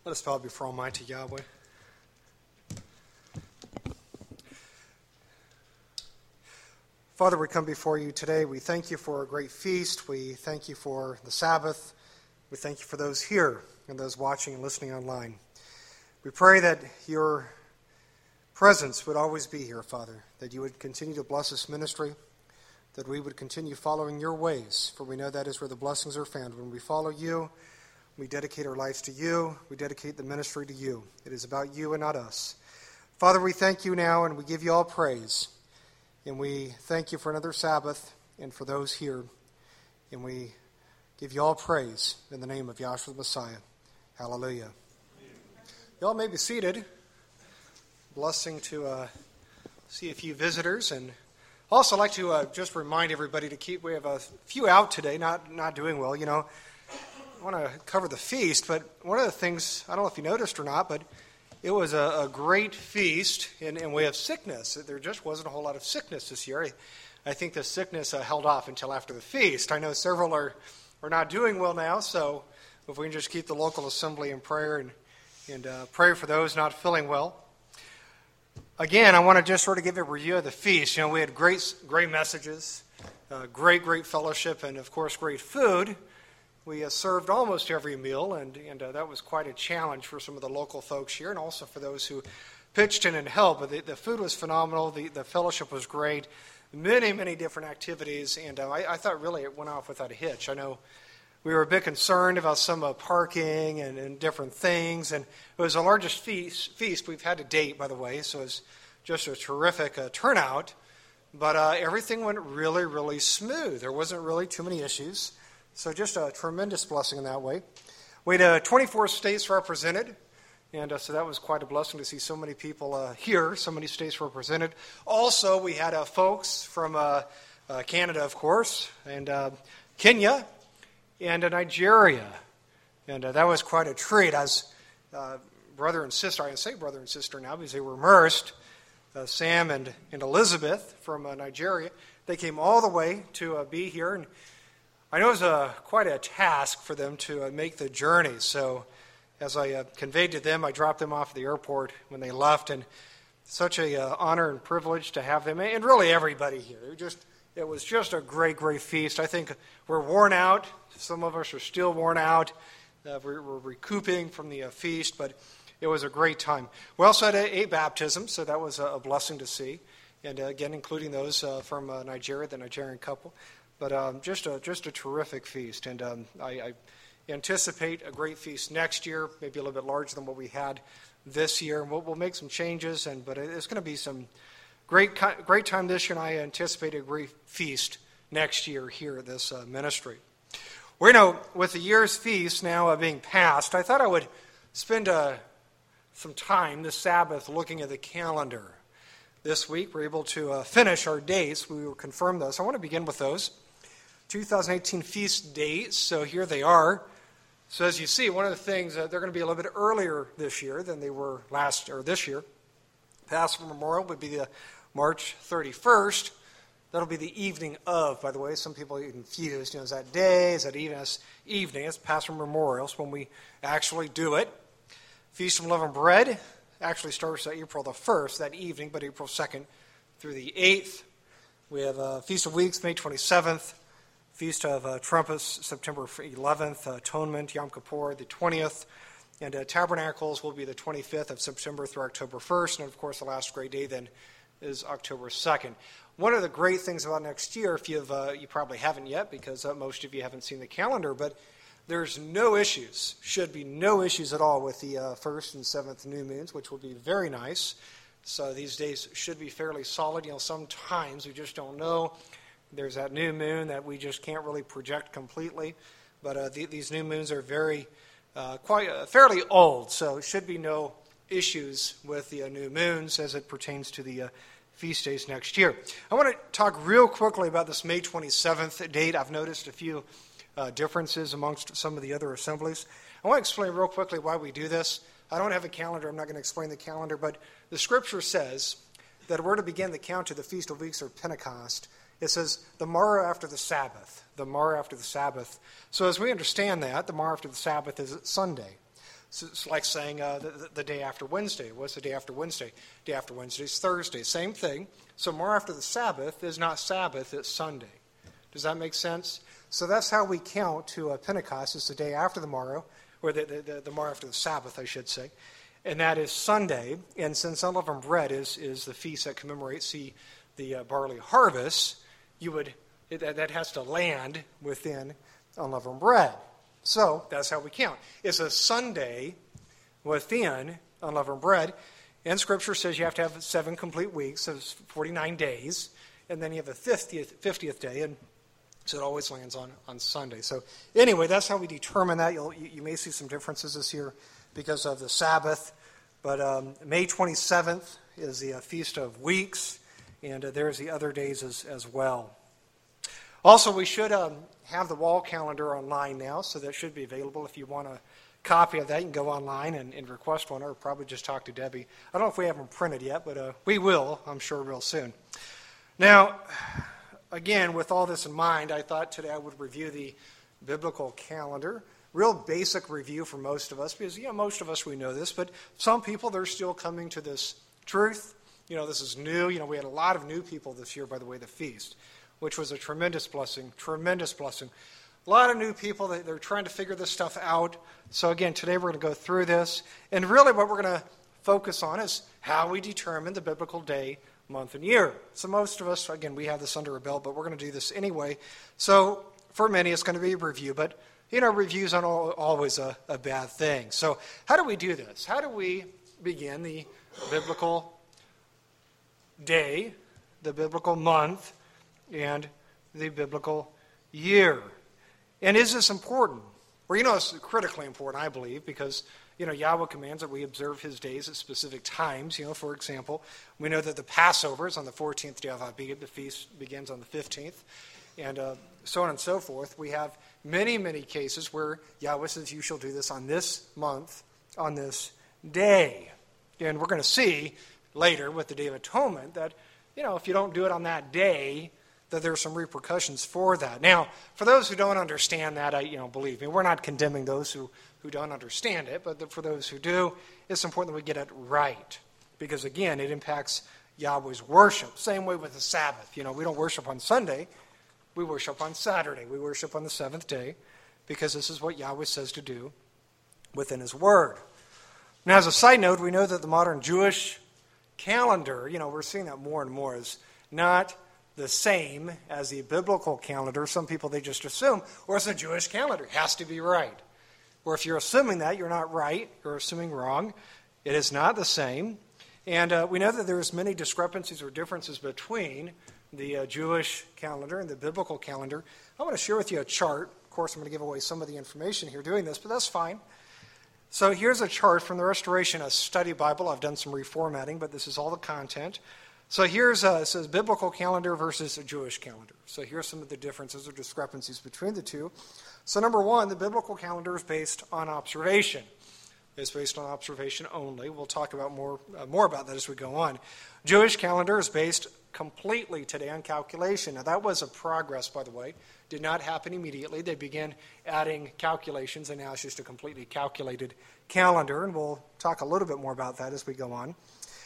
Let us bow before Almighty Yahweh. Father, we come before you today. We thank you for a great feast. We thank you for the Sabbath. We thank you for those here and those watching and listening online. We pray that your presence would always be here, Father, that you would continue to bless this ministry, that we would continue following your ways, for we know that is where the blessings are found. When we follow you, we dedicate our lives to you. We dedicate the ministry to you. It is about you and not us. Father, we thank you now and we give you all praise. And we thank you for another Sabbath and for those here. And we give you all praise in the name of Yahshua the Messiah. Hallelujah. Y'all may be seated. Blessing to see a few visitors. And also like to just remind everybody to keep, we have a few out today, not doing well, you know. I want to cover the feast, but one of the things, I don't know if you noticed or not, but it was a great feast in way of sickness. There just wasn't a whole lot of sickness this year. I think the sickness held off until after the feast. I know several are not doing well now, so if we can just keep the local assembly in prayer and pray for those not feeling well. Again, I want to just sort of give a review of the feast. You know, we had great messages, great fellowship, and of course great food. We served almost every meal, and that was quite a challenge for some of the local folks here, and also for those who pitched in and helped. But the food was phenomenal. The fellowship was great. Many different activities, and I thought really it went off without a hitch. I know we were a bit concerned about some parking and different things, and it was the largest feast we've had to date, by the way, so it was just a terrific turnout. But everything went really smooth. There wasn't really too many issues. So just a tremendous blessing in that way. We had 24 states represented, and so that was quite a blessing to see so many people here, so many states represented. Also, we had folks from Canada, of course, and Kenya, and Nigeria. And that was quite a treat as brother and sister, I can say brother and sister now because they were immersed, Sam and Elizabeth from Nigeria. They came all the way to be here, and I know it was quite a task for them to make the journey, so as I conveyed to them, I dropped them off at the airport when they left, and such an honor and privilege to have them, and really everybody here. It was just a great feast. I think we're worn out. Some of us are still worn out. We're recouping from the feast, but it was a great time. We also had 8 baptisms, so that was a blessing to see, and again, including those from Nigeria, the Nigerian couple. But just a terrific feast, and I anticipate a great feast next year, maybe a little bit larger than what we had this year. We'll make some changes, but it's going to be some great time this year, and I anticipate a great feast next year here at this ministry. Well, you know, with the year's feast now being passed, I thought I would spend some time this Sabbath looking at the calendar. This week, we're able to finish our dates. We will confirm those. I want to begin with those. 2018 feast dates, so here they are. So as you see, one of the things, they're going to be a little bit earlier this year than they were this year. Passover Memorial would be the March 31st. That'll be the evening of, by the way. Some people are confused. You know, is that day? Is that evening? It's evening. It's Passover Memorial. It's when we actually do it. Feast of Unleavened Bread actually starts April the 1st, that evening, but April 2nd through the 8th. We have Feast of Weeks, May 27th. Feast of Trumpets, September 11th. Atonement, Yom Kippur, the 20th. And Tabernacles will be the 25th of September through October 1st. And, of course, the last great day then is October 2nd. One of the great things about next year, if you probably haven't yet because most of you haven't seen the calendar, but there's no issues, should be no issues at all with the 1st and 7th new moons, which will be very nice. So these days should be fairly solid. You know, sometimes we just don't know. There's that new moon that we just can't really project completely. But these new moons are fairly old, so it should be no issues with the new moons as it pertains to the feast days next year. I want to talk real quickly about this May 27th date. I've noticed a few differences amongst some of the other assemblies. I want to explain real quickly why we do this. I don't have a calendar. I'm not going to explain the calendar, but the Scripture says that we're to begin the count to the Feast of Weeks or Pentecost. It says the morrow after the Sabbath. The morrow after the Sabbath. So as we understand that, the morrow after the Sabbath is Sunday. So it's like saying the day after Wednesday. What's the day after Wednesday? Day after Wednesday is Thursday. Same thing. So tomorrow after the Sabbath is not Sabbath, it's Sunday. Does that make sense? So that's how we count to Pentecost. It's the day after the morrow, or the morrow after the Sabbath, I should say. And that is Sunday. And since unleavened bread is the feast that commemorates the barley harvest, that has to land within unleavened bread. So that's how we count. It's a Sunday within unleavened bread. And Scripture says you have to have 7 complete weeks, so it's 49 days. And then you have a 50th day, and so it always lands on Sunday. So anyway, that's how we determine that. You may see some differences this year because of the Sabbath. But May 27th is the Feast of Weeks, and there's the other days as well. Also, we should have the wall calendar online now, so that should be available. If you want a copy of that, you can go online and request one, or probably just talk to Debbie. I don't know if we have them printed yet, but we will, I'm sure, real soon. Now, again, with all this in mind, I thought today I would review the biblical calendar. Real basic review for most of us, because most of us, we know this, but some people, they're still coming to this truth. This is new. We had a lot of new people this year, by the way, the feast, which was a tremendous blessing, A lot of new people, they're trying to figure this stuff out. So again, today we're going to go through this. And really what we're going to focus on is how we determine the biblical day, month, and year. So most of us, again, we have this under our belt, but we're going to do this anyway. So for many, it's going to be a review, but reviews aren't always a bad thing. So how do we do this? How do we begin the biblical day, the biblical month, and the biblical year? And is this important? Well, it's critically important, I believe, because, Yahweh commands that we observe his days at specific times. For example, we know that the Passover is on the 14th day of Abib. The feast begins on the 15th, and so on and so forth. We have many, many cases where Yahweh says, you shall do this on this month, on this day. And we're going to see later with the Day of Atonement that, if you don't do it on that day, that there are some repercussions for that. Now, for those who don't understand that, believe me, we're not condemning those who don't understand it, but for those who do, it's important that we get it right. Because again, it impacts Yahweh's worship. Same way with the Sabbath. We don't worship on Sunday. We worship on Saturday. We worship on the 7th day because this is what Yahweh says to do within his word. Now, as a side note, we know that the modern Jewish calendar, we're seeing that more and more, is not the same as the biblical calendar. Some people, they just assume, or it's a Jewish calendar. It has to be right. Or if you're assuming that, you're not right. You're assuming wrong. It is not the same. And we know that there's many discrepancies or differences between the Jewish calendar and the biblical calendar. I want to share with you a chart. Of course, I'm going to give away some of the information here doing this, but that's fine. So here's a chart from the Restoration, a study Bible. I've done some reformatting, but this is all the content. So it says biblical calendar versus a Jewish calendar. So here's some of the differences or discrepancies between the two. So number one, the biblical calendar is based on observation. It's based on observation only. We'll talk about more about that as we go on. Jewish calendar is based completely today on calculation. Now that was a progress, by the way. Did not happen immediately. They began adding calculations, and now it's just a completely calculated calendar, and we'll talk a little bit more about that as we go on.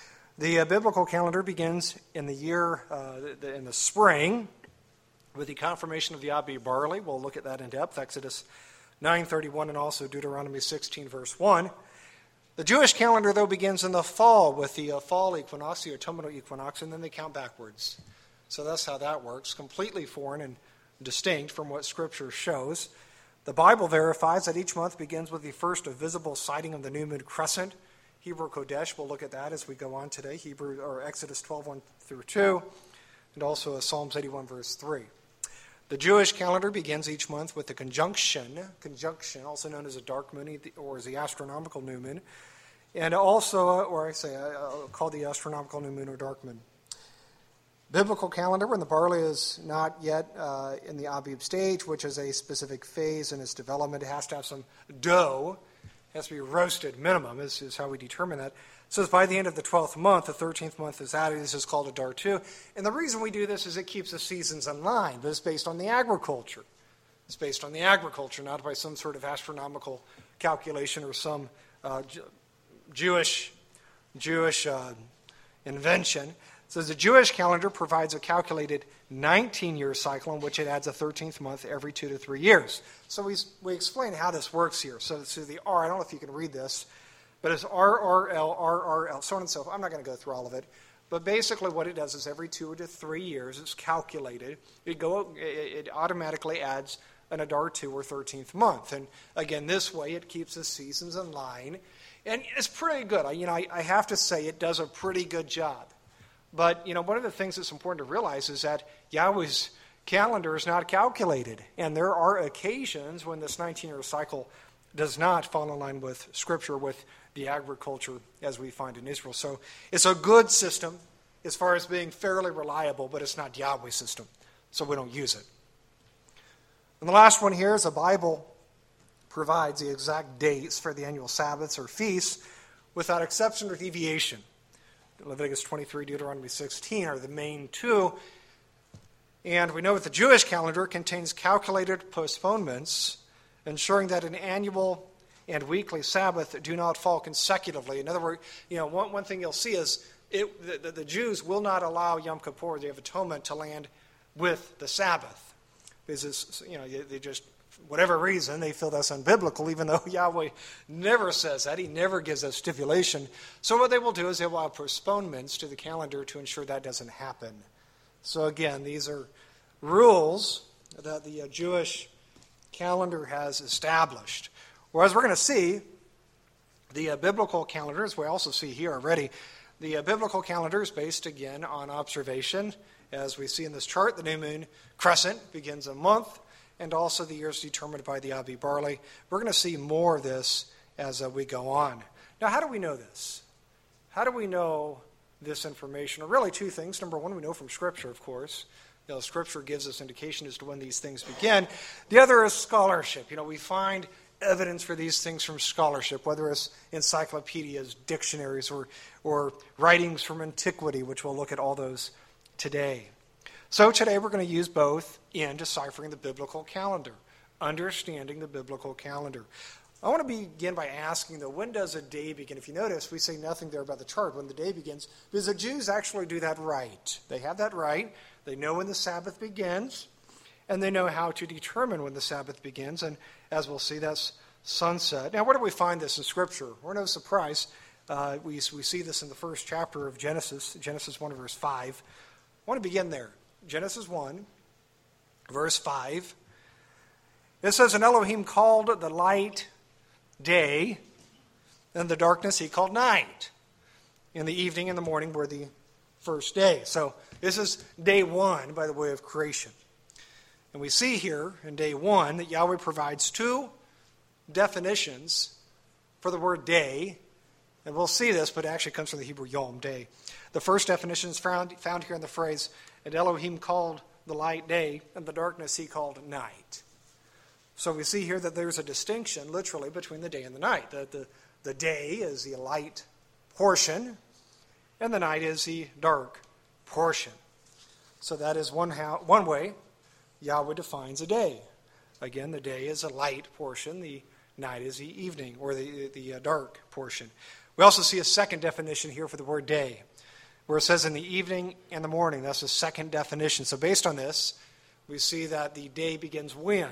The biblical calendar begins in the year, in the spring, with the confirmation of the Abib barley. We'll look at that in depth, Exodus 9:31 and also Deuteronomy 16, verse 1. The Jewish calendar, though, begins in the fall with the fall equinox, the autumnal equinox, and then they count backwards. So that's how that works, completely foreign and distinct from what Scripture shows. The Bible verifies that each month begins with the first visible sighting of the new moon crescent. Hebrew Kodesh, we'll look at that as we go on today, Exodus 12:1 through 2, and also Psalms 81, verse 3. The Jewish calendar begins each month with the conjunction, also known as a dark moon or as the astronomical new moon, and also, called the astronomical new moon or dark moon. Biblical calendar, when the barley is not yet in the Abib stage, which is a specific phase in its development, it has to have some dough. It has to be roasted minimum, is how we determine that. So by the end of the 12th month, the 13th month is added. This is called a Dartu. And the reason we do this is it keeps the seasons in line, but it's based on the agriculture. It's based on the agriculture, not by some sort of astronomical calculation or some Jewish invention. It says the Jewish calendar provides a calculated 19-year cycle in which it adds a 13th month every 2 to 3 years. So we explain how this works here. So the R, I don't know if you can read this, but it's RRL, so on and so forth. I'm not going to go through all of it. But basically what it does is every 2 to 3 years, it's calculated. It automatically adds an Adar 2 or 13th month. And again, this way it keeps the seasons in line. And it's pretty good. I have to say it does a pretty good job. But, one of the things that's important to realize is that Yahweh's calendar is not calculated. And there are occasions when this 19-year cycle does not fall in line with Scripture, with the agriculture as we find in Israel. So it's a good system as far as being fairly reliable, but it's not Yahweh's system. So we don't use it. And the last one here is the Bible provides the exact dates for the annual Sabbaths or feasts without exception or deviation. Leviticus 23, Deuteronomy 16 are the main two. And we know that the Jewish calendar contains calculated postponements, ensuring that an annual and weekly Sabbath do not fall consecutively. In other words, one thing you'll see is the Jews will not allow Yom Kippur, the Day of Atonement, to land with the Sabbath. Because they just, whatever reason, they feel that's unbiblical, even though Yahweh never says that. He never gives a stipulation. So what they will do is they will have postponements to the calendar to ensure that doesn't happen. So again, these are rules that the Jewish calendar has established. Whereas we're going to see the biblical calendar, as we also see here already, the biblical calendar is based again on observation. As we see in this chart, the new moon crescent begins a month, and also the year is determined by the Abi barley. We're going to see more of this as we go on. Now, how do we know this? How do we know this information? Well, really two things. Number one, we know from Scripture, of course. Scripture gives us indication as to when these things begin. The other is scholarship. We find evidence for these things from scholarship, whether it's encyclopedias, dictionaries, or writings from antiquity, which we'll look at all those today. So today we're going to use both in deciphering the biblical calendar, understanding the biblical calendar. I want to begin by asking, though, when does a day begin? If you notice, we say nothing there about the chart when the day begins, because the Jews actually do that right. They have that right. They know when the Sabbath begins, and they know how to determine when the Sabbath begins. And as we'll see, that's sunset. Now, where do we find this in Scripture? We're no surprise. We see this in the first chapter of Genesis 1, verse 5. I want to begin there. Genesis 1, verse 5. It says, "And Elohim called the light day, and the darkness he called night. And the evening and the morning were the first day." So this is day one by the way of creation. And we see here in day one that Yahweh provides two definitions for the word day. And we'll see this, but it actually comes from the Hebrew yom, day. The first definition is found here in the phrase, "And Elohim called the light day, and the darkness he called night." So we see here that there's a distinction, literally, between the day and the night. The day is the light portion, and the night is the dark portion. So that is one way Yahweh defines a day. Again, the day is a light portion, the night is the evening, or the dark portion. We also see a second definition here for the word day, where it says in the evening and the morning. That's the second definition. So based on this, we see that the day begins when?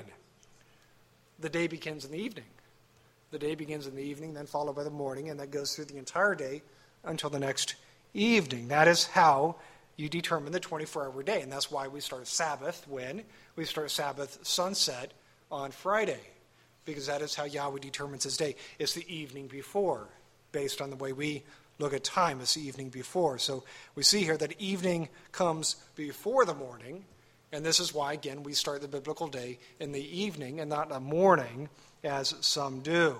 The day begins in the evening. The day begins in the evening, then followed by the morning, and that goes through the entire day until the next evening. That is how you determine the 24-hour day, and that's why we start Sabbath when? We start Sabbath sunset on Friday, because that is how Yahweh determines his day. It's the evening before, based on the way we look at time. It's the evening before. So we see here that evening comes before the morning, and this is why, again, we start the biblical day in the evening and not the morning, as some do.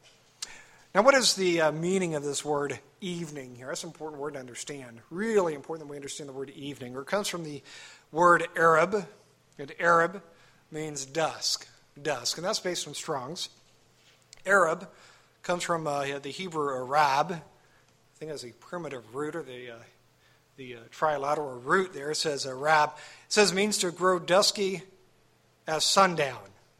Now, what is the meaning of this word evening here? That's an important word to understand. Really important that we understand the word evening. It comes from the word Arab, and Arab means dusk. Dusk, and that's based on Strong's. Arab comes from the Hebrew Arab. I think that's a primitive root, or the trilateral root there. It says Arab. It says means to grow dusky as sundown.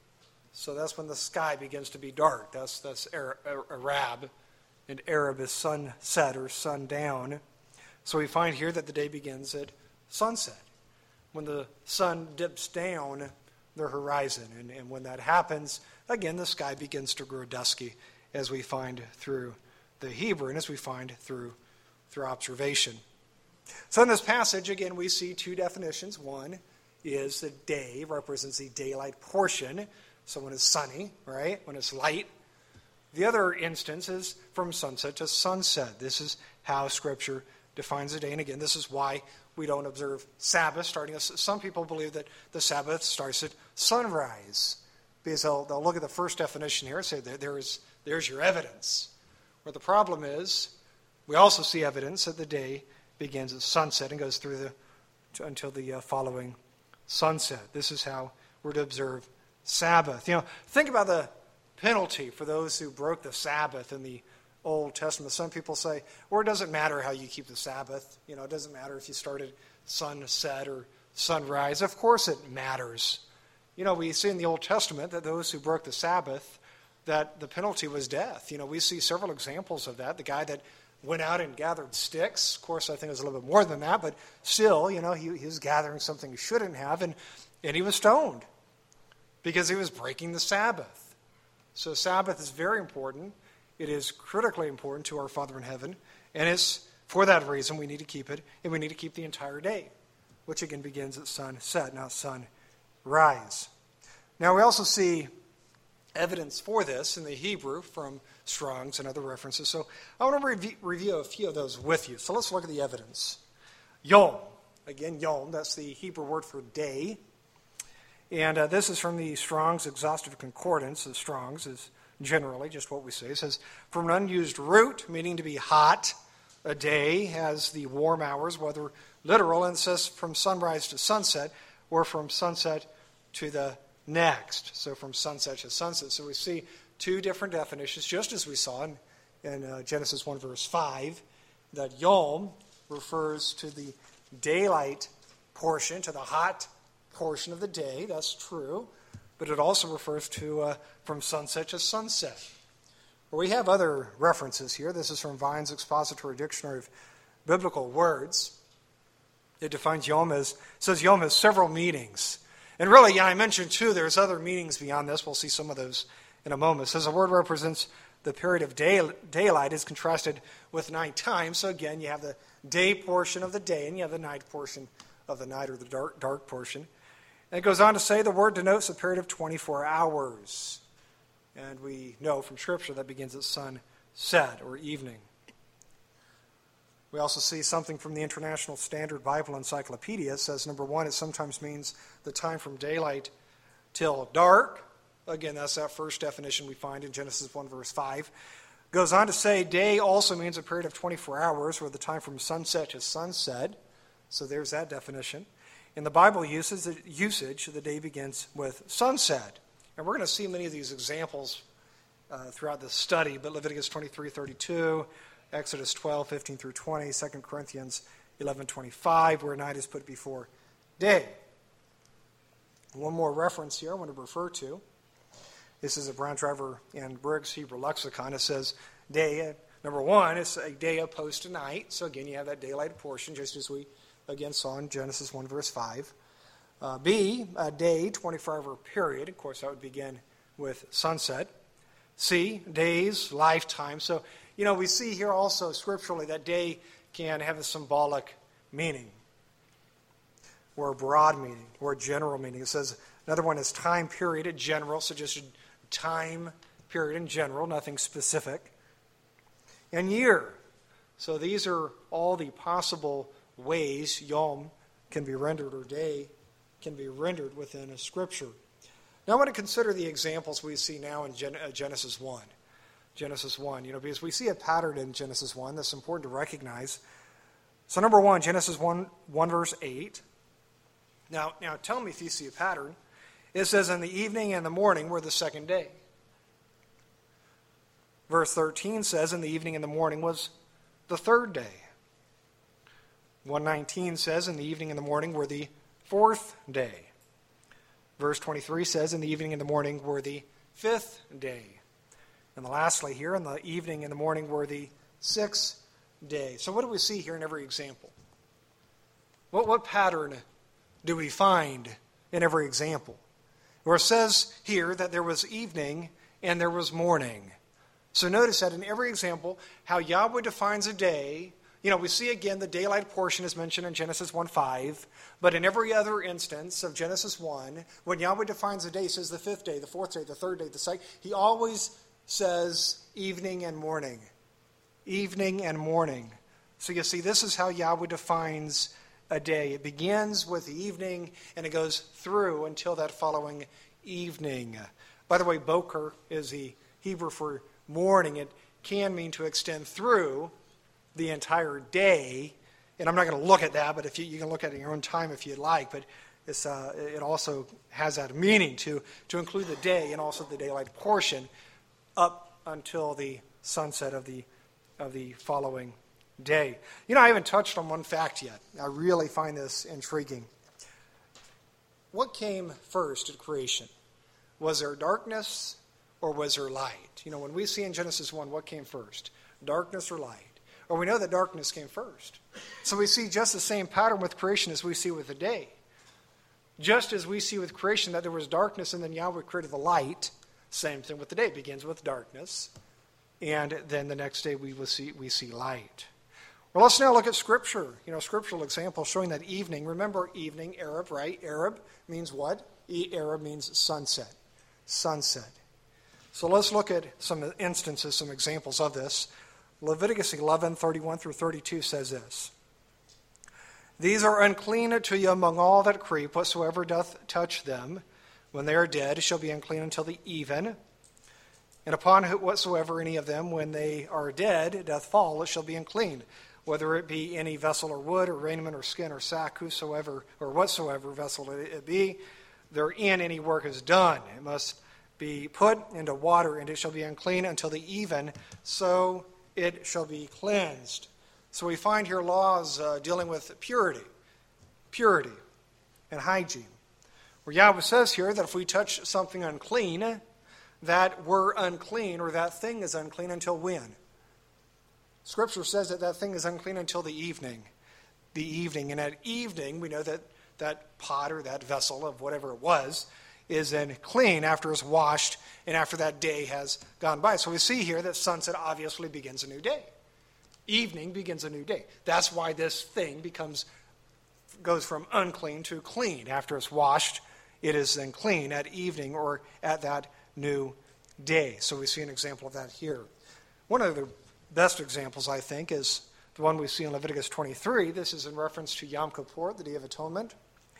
So that's when the sky begins to be dark. That's Arab. And Arab is sunset or sundown. So we find here that the day begins at sunset, when the sun dips down the horizon. And when that happens, again, the sky begins to grow dusky, as we find through the Hebrew and as we find through observation. So in this passage, again, we see two definitions. One is the day represents the daylight portion. So when it's sunny, right? When it's light. The other instance is from sunset to sunset. This is how Scripture defines the day. And again, this is why we don't observe Sabbath starting. Some people believe that the Sabbath starts at sunrise, because they'll look at the first definition here and say, there's your evidence. Where the problem is, we also see evidence that the day begins at sunset and goes through until the following sunset. This is how we're to observe Sabbath. Think about the penalty for those who broke the Sabbath in the Old Testament. Some people say, well, it doesn't matter how you keep the Sabbath. It doesn't matter if you started sunset or sunrise. Of course it matters. We see in the Old Testament that those who broke the Sabbath, that the penalty was death. We see several examples of that. The guy that went out and gathered sticks, of course I think it was a little bit more than that, but still, he was gathering something he shouldn't have, and he was stoned because he was breaking the Sabbath. So Sabbath is very important. It is critically important to our Father in heaven, and it's for that reason we need to keep it, and we need to keep the entire day, which again begins at sunset, not sunrise. Now we also see evidence for this in the Hebrew from Strong's and other references. So I want to review a few of those with you. So let's look at the evidence. Yom. Again, Yom, that's the Hebrew word for day. And this is from the Strong's Exhaustive Concordance. The Strong's is generally just what we say. It says, from an unused root, meaning to be hot, a day has the warm hours, whether literal, and it says from sunrise to sunset, or from sunset to the next. So from sunset to sunset. So we see two different definitions, just as we saw in Genesis 1 verse 5, that Yom refers to the daylight portion, to the hot portion of the day. That's true. But it also refers to from sunset to sunset. Well, we have other references here. This is from Vine's Expository Dictionary of Biblical Words. It defines Yom says Yom has several meanings. And really, I mentioned too, there's other meanings beyond this. We'll see some of those in a moment. It says the word represents the period of daylight is contrasted with nighttime. So again, you have the day portion of the day, and you have the night portion of the night, or the dark portion. And it goes on to say the word denotes a period of 24 hours. And we know from Scripture that begins at sunset or evening. We also see something from the International Standard Bible Encyclopedia. It says, number one, it sometimes means the time from daylight till dark. Again, that's that first definition we find in Genesis 1 verse 5. Goes on to say day also means a period of 24 hours, or the time from sunset to sunset. So there's that definition. In the Bible usage, the day begins with sunset. And we're going to see many of these examples throughout the study, but Leviticus 23:32, Exodus 12:15 through 20, 2 Corinthians 11:25, where night is put before day. One more reference here I want to refer to. This is a Brown Driver and Briggs Hebrew Lexicon. It says day, number one, it's a day opposed to night. So again, you have that daylight portion, just as we again saw in Genesis 1 verse 5. B, a day, 24-hour period. Of course, that would begin with sunset. C, days, lifetime. So, we see here also scripturally that day can have a symbolic meaning, or a broad meaning, or a general meaning. It says another one is time period, a general, so just a time period in general, nothing specific. And year. So these are all the possible ways Yom can be rendered, or day can be rendered within a Scripture. Now I want to consider the examples we see now in Genesis 1. Genesis 1, because we see a pattern in Genesis 1 that's important to recognize. So number one, Genesis 1 verse 8. Now tell me if you see a pattern. It says, in the evening and the morning were the second day. Verse 13 says, in the evening and the morning was the third day. 1:19 says, in the evening and the morning were the fourth day. Verse 23 says, in the evening and the morning were the 5th day. And lastly here, in the evening and the morning were the 6th day. So what do we see here in every example? What pattern do we find in every example? Where it says here that there was evening and there was morning. So notice that in every example, how Yahweh defines a day. We see again the daylight portion is mentioned in Genesis 1:5, but in every other instance of Genesis 1, when Yahweh defines a day, he says the 5th day, the 4th day, the 3rd day, the 2nd. He always says evening and morning. Evening and morning. So you see, this is how Yahweh defines a day. It begins with the evening and it goes through until that following evening. By the way, boker is the Hebrew for morning. It can mean to extend through the entire day. And I'm not going to look at that, but if you can look at it in your own time if you'd like. But it also has that meaning to include the day and also the daylight portion up until the sunset of the following day. I haven't touched on one fact yet. I really find this intriguing. What came first at creation? Was there darkness or was there light? When we see in Genesis 1, what came first? Darkness or light? Or we know that darkness came first. So we see just the same pattern with creation as we see with the day. Just as we see with creation that there was darkness and then Yahweh created the light, same thing with the day. It begins with darkness, and then the next day we see light. Well, let's now look at Scripture. Scriptural examples showing that evening. Remember evening, Arab, right? Arab means what? Arab means sunset. Sunset. So let's look at some instances, some examples of this. Leviticus 11:31 through 32 says this. These are unclean to you among all that creep, whatsoever doth touch them. When they are dead, it shall be unclean until the even. And upon whatsoever any of them, when they are dead, doth fall, it shall be unclean. Whether it be any vessel or wood or raiment or skin or sack, whosoever or whatsoever vessel it be, therein any work is done. It must be put into water, and it shall be unclean until the even, so it shall be cleansed. So we find here laws dealing with purity and hygiene. Where Yahweh says here that if we touch something unclean, that we're unclean, or that thing is unclean until when? Scripture says that that thing is unclean until the evening. The evening. And at evening, we know that that pot or that vessel of whatever it was is then clean after it's washed and after that day has gone by. So we see here that sunset obviously begins a new day. Evening begins a new day. That's why this thing goes from unclean to clean. After it's washed, it is then clean at evening or at that new day. So we see an example of that here. One of the best examples, I think, is the one we see in Leviticus 23. This is in reference to Yom Kippur, the Day of Atonement.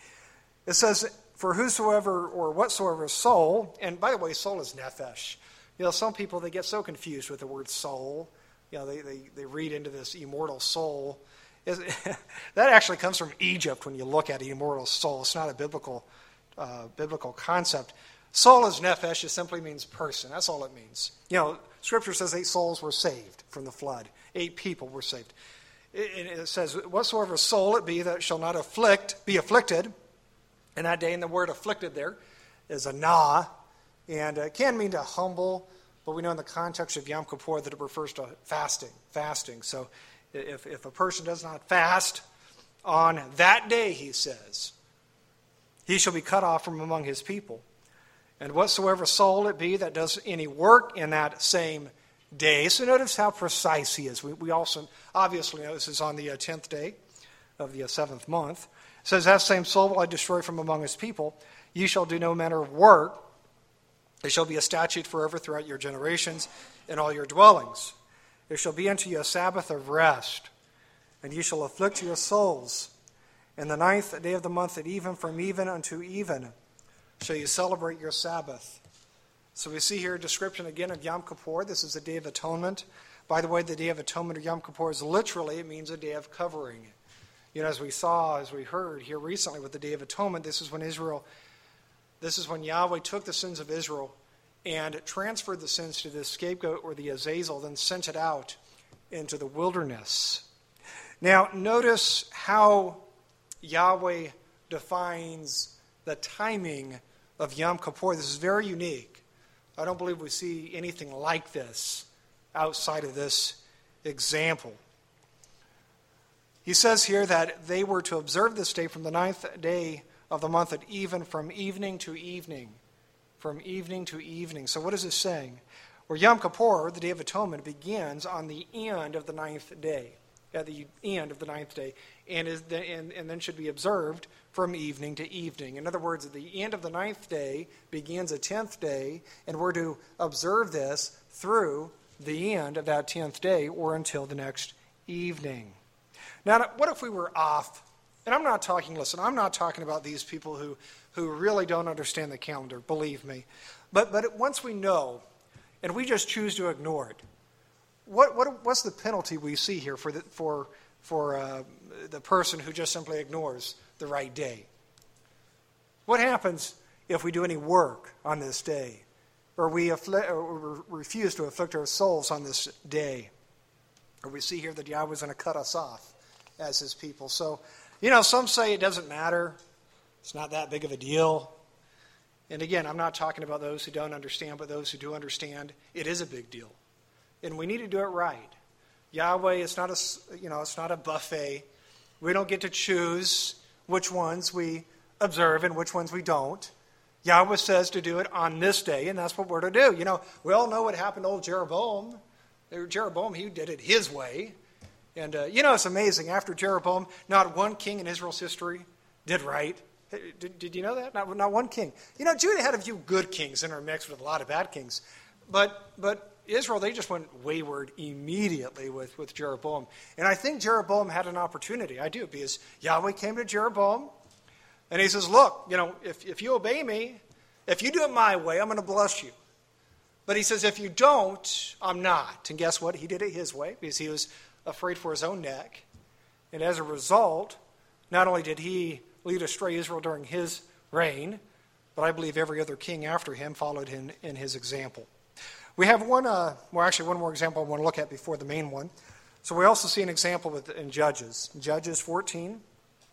It says, for whosoever or whatsoever soul, and by the way, soul is nephesh. Some people, they get so confused with the word soul. They read into this immortal soul. That actually comes from Egypt when you look at immortal soul. It's not a biblical concept. Soul is nephesh. It simply means person. That's all it means. Scripture says 8 souls were saved from the flood. 8 people were saved. It says, whatsoever soul it be that shall not be afflicted. And that day, and the word afflicted there is anah, and it can mean to humble, but we know in the context of Yom Kippur that it refers to fasting. So if a person does not fast on that day, he says, he shall be cut off from among his people. And whatsoever soul it be that does any work in that same day. So notice how precise he is. We also obviously know this is on the 10th day of the 7th month. It says, that same soul will I destroy from among his people. Ye shall do no manner of work. It shall be a statute forever throughout your generations in all your dwellings. There shall be unto you a Sabbath of rest, and ye shall afflict your souls. And the 9th day of the month at even, from even unto even, shall you celebrate your Sabbath. So we see here a description again of Yom Kippur. This is the Day of Atonement. By the way, the Day of Atonement or Yom Kippur is literally, it means a day of covering. As we heard here recently with the Day of Atonement, this is when Yahweh took the sins of Israel and transferred the sins to the scapegoat or the Azazel, then sent it out into the wilderness. Now, notice how Yahweh defines the timing of Yom Kippur. This is very unique. I don't believe we see anything like this outside of this example. He says here that they were to observe this day from the 9th day of the month at even, from evening to evening. From evening to evening. So what is this saying? Where Yom Kippur, the Day of Atonement, begins on the end of the 9th day. At the end of the 9th day. And then should be observed from evening to evening. In other words, at the end of the 9th day begins a 10th day, and we're to observe this through the end of that 10th day or until the next evening. Now, what if we were off? And I'm not talking about these people who really don't understand the calendar, believe me. But once we know, and we just choose to ignore it, what's the penalty we see here for the person who just simply ignores the right day? What happens if we do any work on this day, or we refuse to afflict our souls on this day? Or we see here that Yahweh is going to cut us off as his people. So, some say it doesn't matter. It's not that big of a deal. And again, I'm not talking about those who don't understand, but those who do understand, it is a big deal. And we need to do it right. Yahweh, it's not a buffet. We don't get to choose which ones we observe and which ones we don't. Yahweh says to do it on this day, and that's what we're to do. We all know what happened to old Jeroboam. Jeroboam, he did it his way. And, it's amazing. After Jeroboam, not one king in Israel's history did right. Did you know that? Not one king. Judah had a few good kings intermixed with a lot of bad kings. But Israel, they just went wayward immediately with Jeroboam. And I think Jeroboam had an opportunity. I do, because Yahweh came to Jeroboam, and he says, look, if you obey me, if you do it my way, I'm going to bless you. But he says, if you don't, I'm not. And guess what? He did it his way, because he was afraid for his own neck. And as a result, not only did he lead astray Israel during his reign, but I believe every other king after him followed him in his example. We have one more example I want to look at before the main one. So we also see an example in Judges. Judges 14,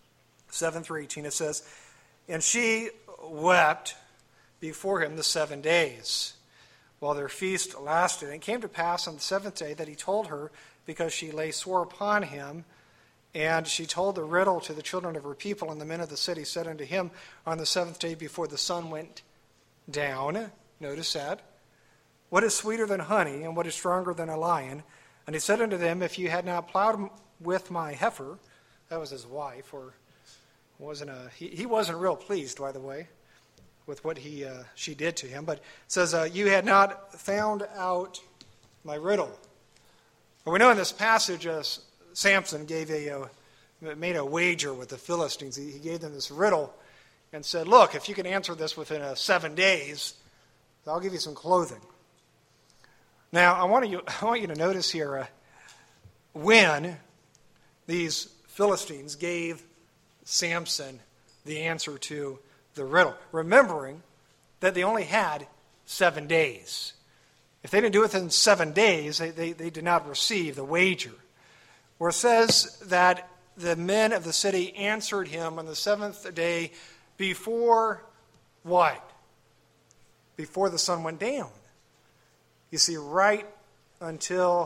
7 through 18, it says, and she wept before him the 7 days, while their feast lasted. And it came to pass on the 7th day that he told her, because she lay sore upon him, and she told the riddle to the children of her people, and the men of the city said unto him on the 7th day before the sun went down, notice that, what is sweeter than honey, and what is stronger than a lion? And he said unto them, if you had not plowed with my heifer, that was his wife, or he wasn't real pleased, by the way, with what she did to him, but it says, you had not found out my riddle. And we know in this passage, Samson made a wager with the Philistines. He gave them this riddle and said, look, if you can answer this within 7 days, I'll give you some clothing. Now, I want you to notice here, when these Philistines gave Samson the answer to the riddle, remembering that they only had 7 days. If they didn't do it within 7 days, they did not receive the wager. Where it says that the men of the city answered him on the 7th day before what? Before the sun went down. You see, right at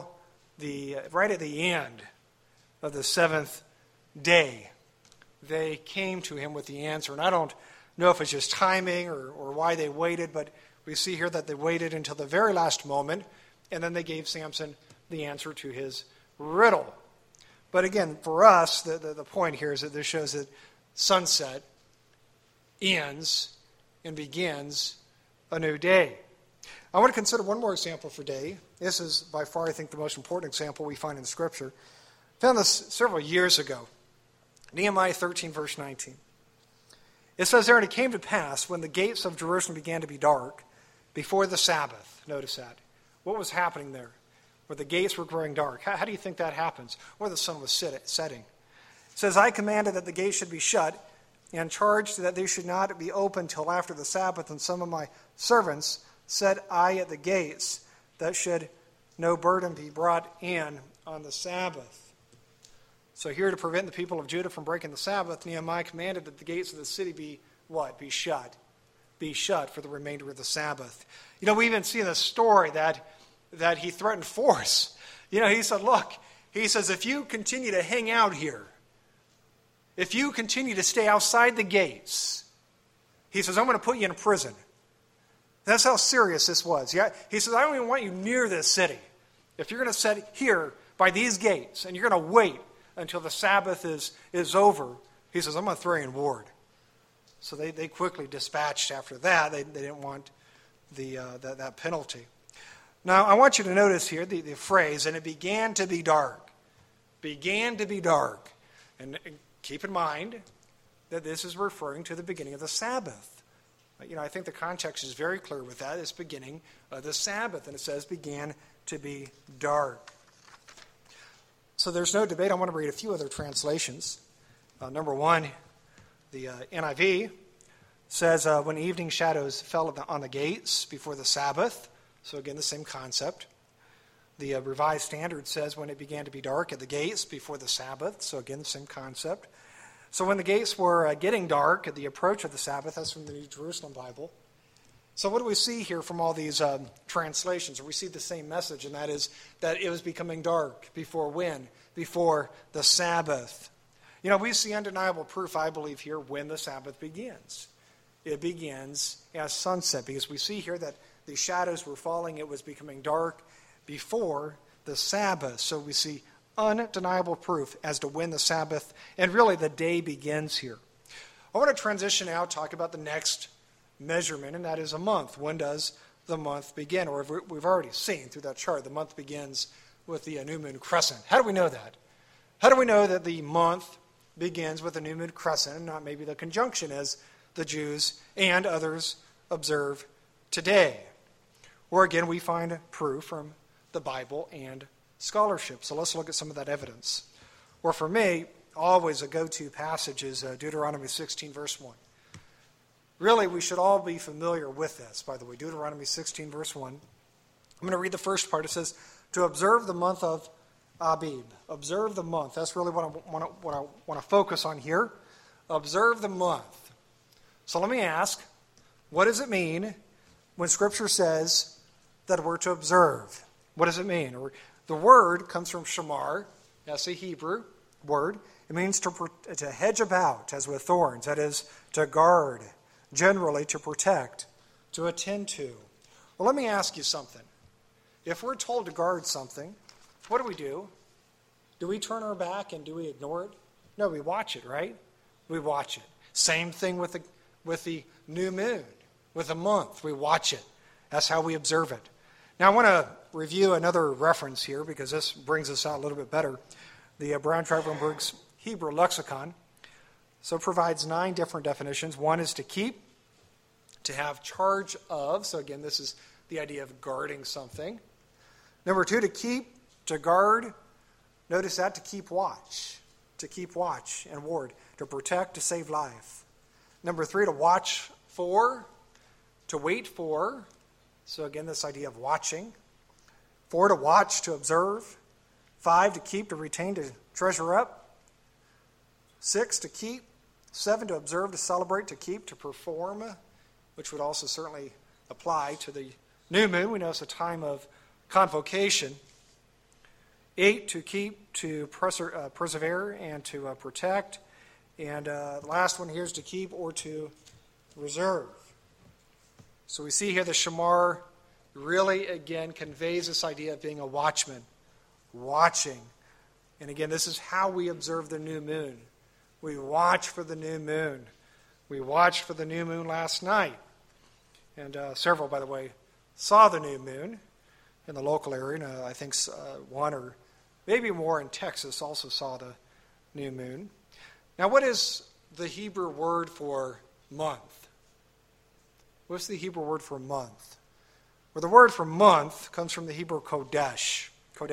the end of the 7th day, they came to him with the answer. And I don't know if it's just timing or why they waited, but we see here that they waited until the very last moment, and then they gave Samson the answer to his riddle. But again, for us, the point here is that this shows that sunset ends and begins a new day. I want to consider one more example for day. This is by far, I think, the most important example we find in Scripture. I found this several years ago. Nehemiah 13, verse 19. It says there, and it came to pass when the gates of Jerusalem began to be dark before the Sabbath. Notice that. What was happening there? Where the gates were growing dark. How do you think that happens? Where the sun was setting. It says, I commanded that the gates should be shut, and charged that they should not be opened till after the Sabbath, and some of my servants set I at the gates, that should no burden be brought in on the Sabbath. So here, to prevent the people of Judah from breaking the Sabbath, Nehemiah commanded that the gates of the city be what? Be shut. be shut for the remainder of the Sabbath. We even see in the story that he threatened force. He said, look, he says, if you continue to hang out here, if you continue to stay outside the gates, he says, I'm going to put you in prison. That's how serious this was. Yeah? He says, I don't even want you near this city. If you're going to sit here by these gates and you're going to wait until the Sabbath is over, he says, I'm going to throw you in ward. So they quickly dispatched after that. They didn't want that penalty. Now, I want you to notice here the phrase, and it began to be dark. Began to be dark. And keep in mind that this is referring to the beginning of the Sabbath. I think the context is very clear with that. It's beginning of the Sabbath, and it says began to be dark. So there's no debate. I want to read a few other translations. Number one, the NIV says, when evening shadows fell on the gates before the Sabbath. So again, the same concept. The Revised Standard says, when it began to be dark at the gates before the Sabbath. So again, the same concept. So when the gates were getting dark at the approach of the Sabbath, that's from the New Jerusalem Bible. So what do we see here from all these translations? We see the same message, and that is that it was becoming dark before when? Before the Sabbath. We see undeniable proof, I believe, here when the Sabbath begins. It begins as sunset, because we see here that the shadows were falling. It was becoming dark before the Sabbath. So we see undeniable proof as to when the Sabbath and really the day begins here. I want to transition now, talk about the next measurement, and that is a month. When does the month begin? Or we've already seen through that chart, the month begins with the new moon crescent. How do we know that? How do we know that the month begins with the new moon crescent and not maybe the conjunction as the Jews and others observe today? Or again, we find proof from the Bible and scholarship. So let's look at some of that evidence. Or for me, always a go-to passage is Deuteronomy 16, verse 1. Really, we should all be familiar with this, by the way. Deuteronomy 16, verse 1. I'm going to read the first part. It says, to observe the month of Abib. Observe the month. That's really what I want to focus on here. Observe the month. So let me ask, what does it mean when Scripture says that we're to observe? What does it mean? The word comes from shamar. That's a Hebrew word. It means to hedge about, as with thorns. That is, to guard, generally to protect, to attend to. Well, let me ask you something. If we're told to guard something, what do? Do we turn our back and do we ignore it? No, we watch it, right? We watch it. Same thing with the new moon, with the month. We watch it. That's how we observe it. Now, I want to review another reference here because this brings us out a little bit better. The Brown Traveler Briggs Hebrew Lexicon provides 9 different definitions. One is to keep, to have charge of. So again, this is the idea of guarding something. Number 2, to keep, to guard. Notice that, to keep watch and ward, to protect, to save life. Number 3, to watch for, to wait for. So again, this idea of watching. 4, to watch, to observe. 5, to keep, to retain, to treasure up. 6, to keep. 7, to observe, to celebrate, to keep, to perform, which would also certainly apply to the new moon. We know it's a time of convocation. 8, to keep, to persevere, and to protect. And the last one here is to keep or to reserve. So we see here the shamar really, again, conveys this idea of being a watchman, watching. And again, this is how we observe the new moon. We watch for the new moon. We watched for the new moon last night. And several, by the way, saw the new moon in the local area. And I think one or maybe more in Texas also saw the new moon. Now, what is the Hebrew word for month? What's the Hebrew word for month? Well, the word for month comes from the Hebrew kodesh.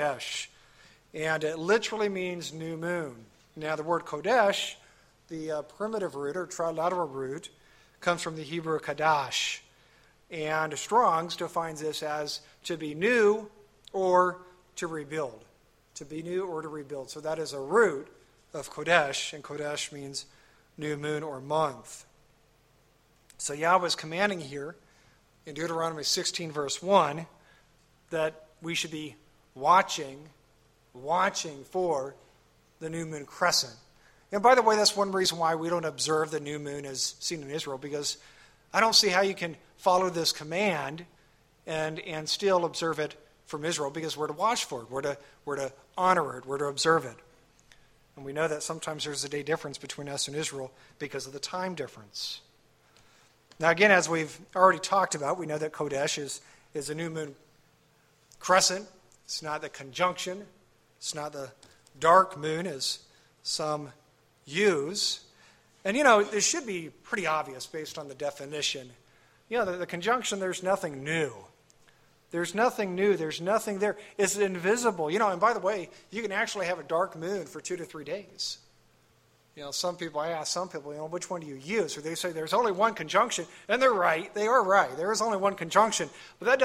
And it literally means new moon. Now, the word kodesh, the primitive root or trilateral root, comes from the Hebrew kadash. And Strong's defines this as to be new or to rebuild. To be new or to rebuild. So that is a root of kodesh, and kodesh means new moon or month. So Yahweh is commanding here in Deuteronomy 16, verse 1, that we should be watching for the new moon crescent. And by the way, that's one reason why we don't observe the new moon as seen in Israel, because I don't see how you can follow this command and still observe it from Israel, because we're to watch for it, we're to honor it, we're to observe it. And we know that sometimes there's a day difference between us and Israel because of the time difference. Now again, as we've already talked about, we know that Kodesh is a new moon crescent. It's not the conjunction. It's not the dark moon as some use. And this should be pretty obvious based on the definition. The conjunction, there's nothing new. There's nothing new. There's nothing there. It's invisible. And by the way, you can actually have a dark moon for 2 to 3 days. I ask some people, which one do you use? Or they say there's only one conjunction, and they're right. They are right. There is only one conjunction, but that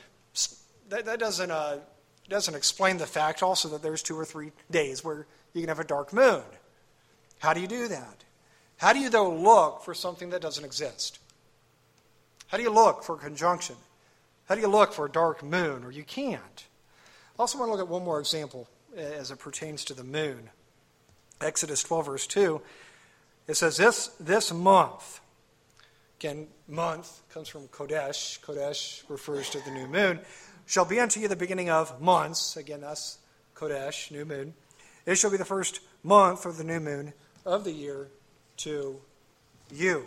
doesn't explain the fact also that there's 2 or 3 days where you can have a dark moon. How do you do that? How do you, though, look for something that doesn't exist? How do you look for a conjunction? How do you look for a dark moon? Or you can't. I also want to look at one more example as it pertains to the moon. Exodus 12, verse 2, it says, this month, again, month comes from Kodesh. Kodesh refers to the new moon. Shall be unto you the beginning of months. Again, that's Kodesh, new moon. It shall be the first month of the new moon of the year to you.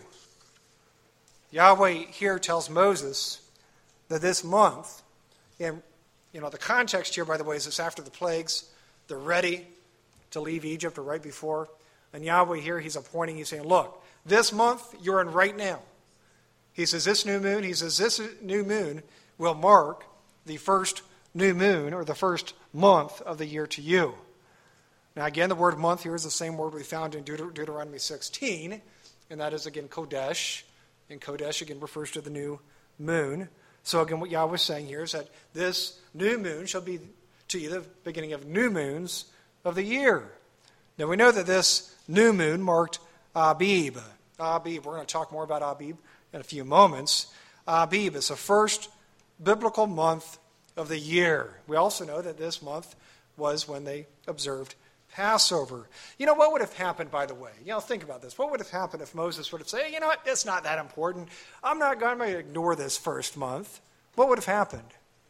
Yahweh here tells Moses that this month, and the context here, by the way, is it's after the plagues. They're ready to leave Egypt, or right before. And Yahweh here, he's saying, look, this month you're in right now. He says this new moon will mark the first new moon, or the first month of the year to you. Now again, the word month here is the same word we found in Deuteronomy 16, and that is again Kodesh. And Kodesh again refers to the new moon. So again, what Yahweh is saying here is that this new moon shall be to you the beginning of new moons of the year. Now we know that this new moon marked Abib. Abib, we're going to talk more about Abib in a few moments. Abib is the first biblical month of the year. We also know that this month was when they observed Passover. What would have happened, by the way? Think about this. What would have happened if Moses would have said, what, it's not that important. I'm going to ignore this first month. What would have happened?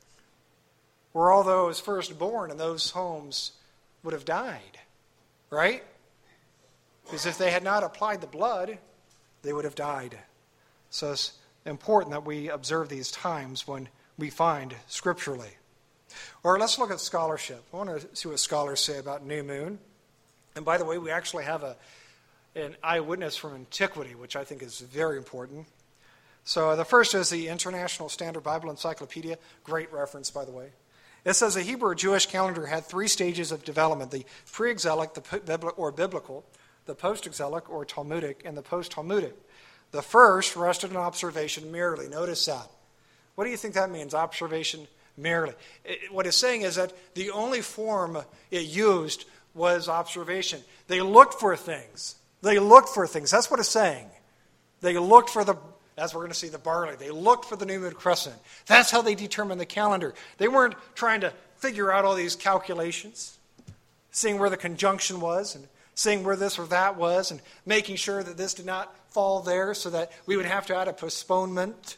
Were all those firstborn in those homes would have died, right? Because if they had not applied the blood, they would have died. So it's important that we observe these times when we find scripturally. Or let's look at scholarship. I want to see what scholars say about new moon. And by the way, we actually have an eyewitness from antiquity, which I think is very important. So the first is the International Standard Bible Encyclopedia. Great reference, by the way. It says the Hebrew or Jewish calendar had 3 stages of development: the pre-exilic, or biblical, the post-exilic or Talmudic, and the post-Talmudic. The first rested on observation merely. Notice that. What do you think that means, observation merely? What it's saying is that the only form it used was observation. They looked for things. That's what it's saying. They looked for as we're going to see, the barley. They looked for the new moon crescent. That's how they determined the calendar. They weren't trying to figure out all these calculations, seeing where the conjunction was and seeing where this or that was and making sure that this did not fall there so that we would have to add a postponement.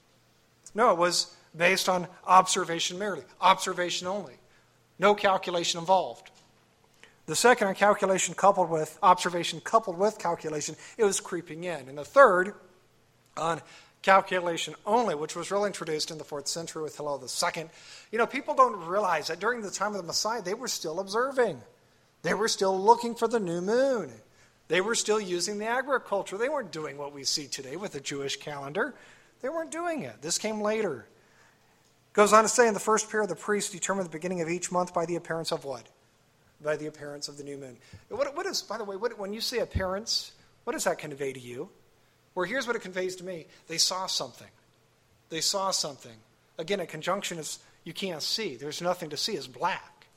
No, it was based on observation merely. Observation only. No calculation involved. The second, on observation coupled with calculation, it was creeping in. And the third, on calculation only, which was really introduced in the 4th century with Hillel II. People don't realize that during the time of the Messiah, they were still observing. They were still looking for the new moon. They were still using the agriculture. They weren't doing what we see today with the Jewish calendar. They weren't doing it. This came later. Goes on to say, in the first period, the priests determined the beginning of each month by the appearance of what? By the appearance of the new moon. What is, by the way, when you say appearance, what does that convey to you? Well, here's what it conveys to me. They saw something. They saw something. Again, a conjunction is you can't see. There's nothing to see. It's black.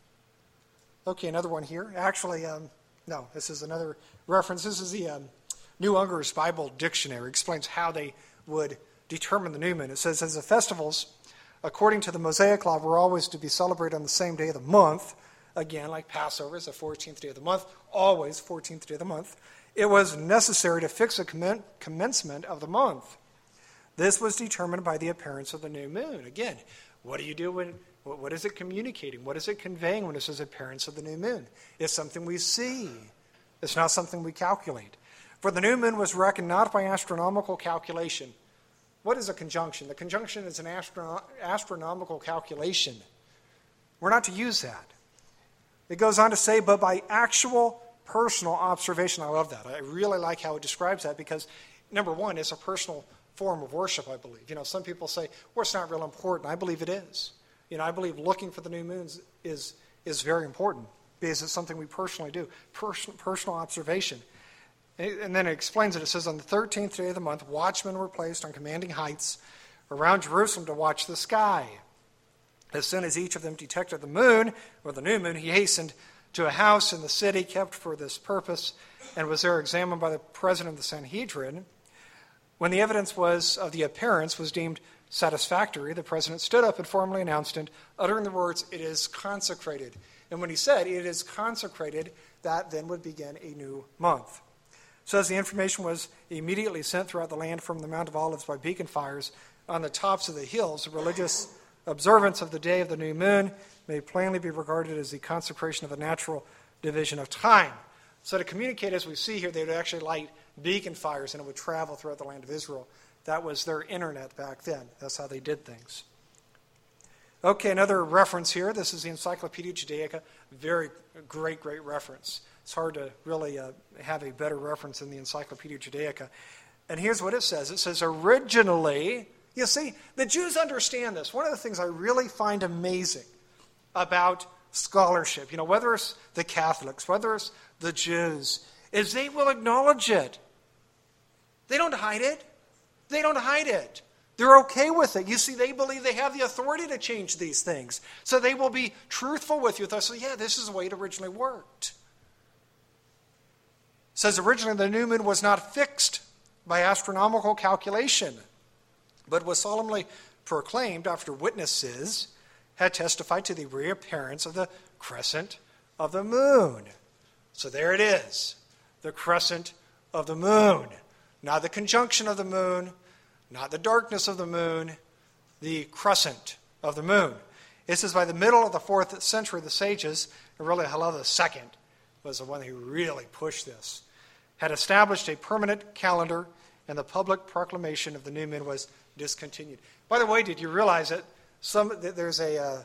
Okay, another one here. Actually, no, this is another reference. This is the New Ungar's Bible Dictionary. It explains how they would determine the new moon. It says, as the festivals, according to the Mosaic law, were always to be celebrated on the same day of the month, again, like Passover is the 14th day of the month, always 14th day of the month, it was necessary to fix a commencement of the month. This was determined by the appearance of the new moon. Again, what do you do when, what is it communicating? What is it conveying when it says appearance of the new moon? It's something we see. It's not something we calculate. For the new moon was reckoned not by astronomical calculation. What is a conjunction? The conjunction is an astronomical calculation. We're not to use that. It goes on to say, but by actual personal observation. I love that. I really like how it describes that because, number one, it's a personal form of worship, I believe. You know, some people say, well, it's not real important. I believe it is. You know, I believe looking for the new moons is very important because it's something we personally do, personal observation. And then it explains it. It says, on the 13th day of the month, watchmen were placed on commanding heights around Jerusalem to watch the sky. As soon as each of them detected the moon, or the new moon, he hastened to a house in the city kept for this purpose and was there examined by the president of the Sanhedrin. When the evidence of the appearance was deemed satisfactory, the president stood up and formally announced it, uttering the words, "It is consecrated." And when he said, "It is consecrated," that then would begin a new month. So as the information was immediately sent throughout the land from the Mount of Olives by beacon fires on the tops of the hills, the religious observance of the day of the new moon may plainly be regarded as the consecration of a natural division of time. So to communicate, as we see here, they would actually light beacon fires and it would travel throughout the land of Israel. That was their internet back then. That's how they did things. Okay, another reference here. This is the Encyclopedia Judaica. Very great reference. It's hard to really have a better reference than the Encyclopedia Judaica. And here's what it says. It says, originally, you see, the Jews understand this. One of the things I really find amazing about scholarship, you know, whether it's the Catholics, whether it's the Jews, is they will acknowledge it. They don't hide it. They don't hide it. They're okay with it. You see, they believe they have the authority to change these things. So they will be truthful with you. They'll say, yeah, this is the way it originally worked. It says originally the new moon was not fixed by astronomical calculation, but was solemnly proclaimed after witnesses had testified to the reappearance of the crescent of the moon. So there it is, the crescent of the moon. Not the conjunction of the moon, not the darkness of the moon, the crescent of the moon. It says by the middle of the 4th century, the sages, and really Hillel II was the one who really pushed this, had established a permanent calendar, and the public proclamation of the new moon was discontinued. By the way, did you realize that there's a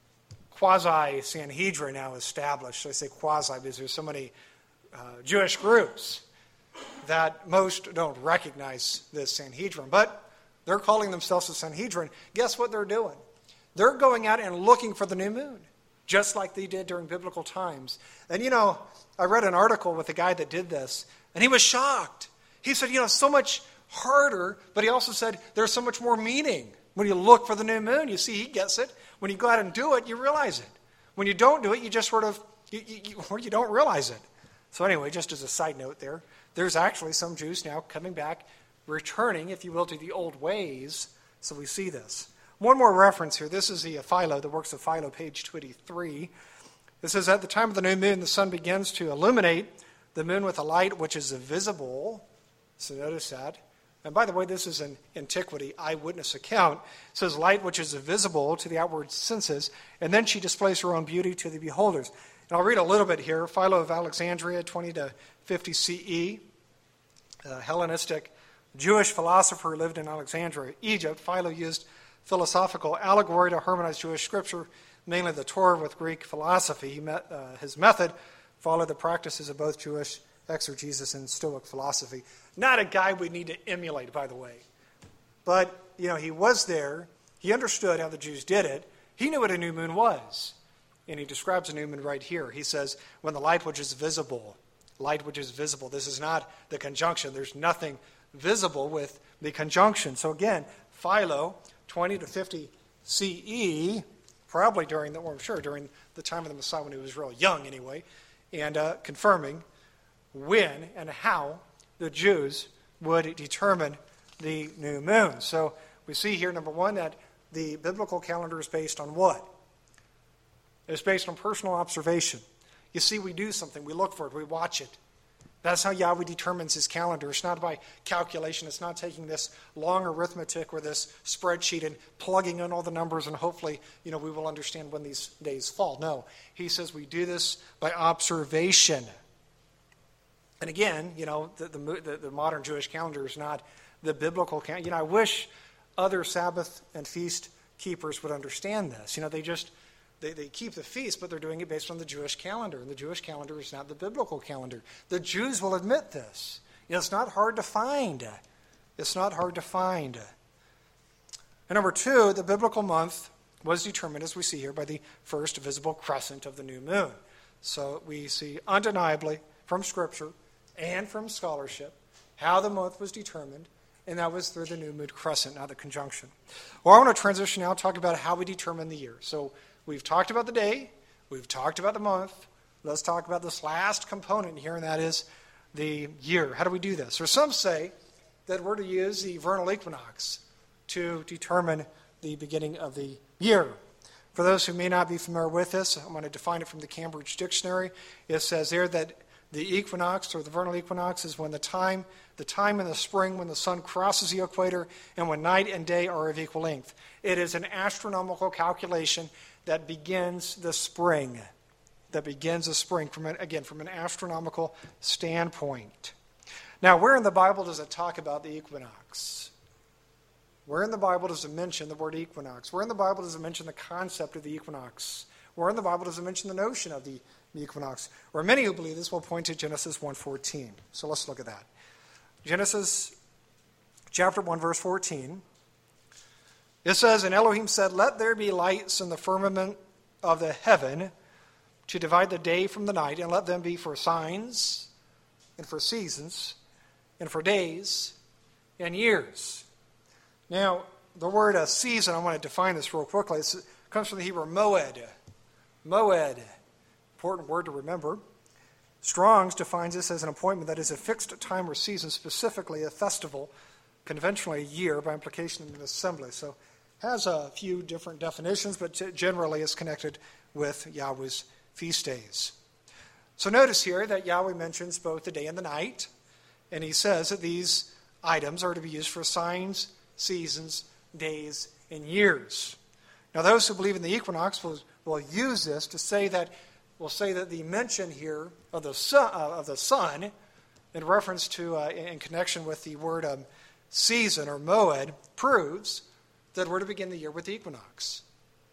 quasi-Sanhedrin now established? I say quasi because there's so many Jewish groups that most don't recognize this Sanhedrin, but they're calling themselves a Sanhedrin. Guess what they're doing? They're going out and looking for the new moon, just like they did during biblical times. And you know, I read an article with a guy that did this, and he was shocked. He said, you know, so much harder, but he also said there's so much more meaning when you look for the new moon. You see, he gets it. When you go out and do it, you realize it. When you don't do it, you just sort of, you don't realize it. So anyway, just as a side note there's actually some Jews now coming back, returning, if you will, to the old ways. So we see this. One more reference here. This is the Philo, the works of Philo, page 23. It says, at the time of the new moon, the sun begins to illuminate the moon with a light which is visible. So notice that. And by the way, this is an antiquity eyewitness account. It says light which is visible to the outward senses, and then she displays her own beauty to the beholders. And I'll read a little bit here. Philo of Alexandria, 20 to 50 CE, a Hellenistic Jewish philosopher who lived in Alexandria, Egypt. Philo used philosophical allegory to harmonize Jewish scripture, mainly the Torah, with Greek philosophy. His method followed the practices of both Jewish exegesis and Stoic philosophy. Not a guy we need to emulate, by the way. But, you know, he was there. He understood how the Jews did it. He knew what a new moon was. And he describes a new moon right here. He says, when the light which is visible, this is not the conjunction. There's nothing visible with the conjunction. So again, Philo, 20 to 50 CE, probably during the time of the Messiah when he was real young anyway, and confirming when and how the Jews would determine the new moon. So we see here, number one, that the biblical calendar is based on what? It's based on personal observation. You see, we do something, we look for it, we watch it. That's how Yahweh determines his calendar. It's not by calculation. It's not taking this long arithmetic or this spreadsheet and plugging in all the numbers and hopefully, we will understand when these days fall. No, he says we do this by observation. And again, the modern Jewish calendar is not the biblical calendar. I wish other Sabbath and feast keepers would understand this. They keep the feast, but they're doing it based on the Jewish calendar. And the Jewish calendar is not the biblical calendar. The Jews will admit this. It's not hard to find. It's not hard to find. And number two, the biblical month was determined, as we see here, by the first visible crescent of the new moon. So we see undeniably from Scripture and from scholarship how the month was determined, and that was through the new moon crescent, not the conjunction. Well, I want to transition now and talk about how we determine the year. So we've talked about the day. We've talked about the month. Let's talk about this last component here, and that is the year. How do we do this? Or some say that we're to use the vernal equinox to determine the beginning of the year. For those who may not be familiar with this, I'm going to define it from the Cambridge Dictionary. It says there that the equinox, or the vernal equinox, is when the time in the spring when the sun crosses the equator and when night and day are of equal length. It is an astronomical calculation that begins the spring. From an astronomical standpoint. Now, where in the Bible does it talk about the equinox? Where in the Bible does it mention the word equinox? Where in the Bible does it mention the concept of the equinox? Where in the Bible does it mention the notion of the equinox? Or many who believe this will point to Genesis 1:14. So let's look at that. Genesis chapter 1, verse 14. It says, "And Elohim said, Let there be lights in the firmament of the heaven to divide the day from the night, and let them be for signs, and for seasons, and for days, and years." Now, the word season, I want to define this real quickly. It comes from the Hebrew moed. Moed, important word to remember. Strong's defines this as an appointment that is a fixed time or season, specifically a festival, conventionally a year, by implication an assembly. So has a few different definitions, but generally is connected with Yahweh's feast days. So notice here that Yahweh mentions both the day and the night, and he says that these items are to be used for signs, seasons, days, and years. Now those who believe in the equinox will use this to say that the mention here of the sun in reference to in connection with the word season or moed proves that we're to begin the year with the equinox.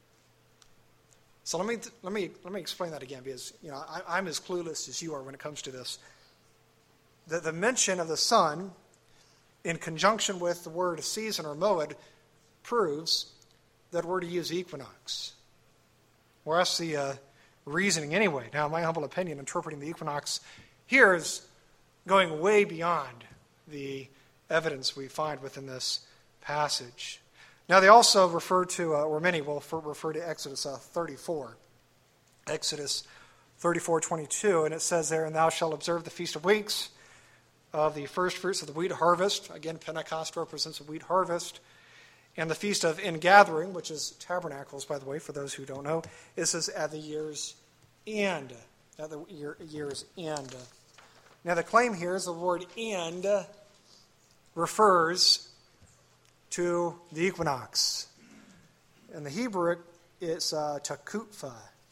So let me explain that again, because I'm as clueless as you are when it comes to this. The mention of the sun in conjunction with the word season or moed proves that we're to use equinox. Well, that's the reasoning anyway. Now, in my humble opinion, interpreting the equinox here is going way beyond the evidence we find within this passage. Now, they also refer to, or many will refer to Exodus 34. Exodus 34:22, and it says there, "And thou shalt observe the Feast of Weeks of the first fruits of the wheat harvest." Again, Pentecost represents a wheat harvest. And the Feast of Ingathering, which is Tabernacles, by the way, for those who don't know. This is at the year's end. At the year's end. Now, the claim here is the word end refers to the equinox. In the Hebrew, it's takutfa.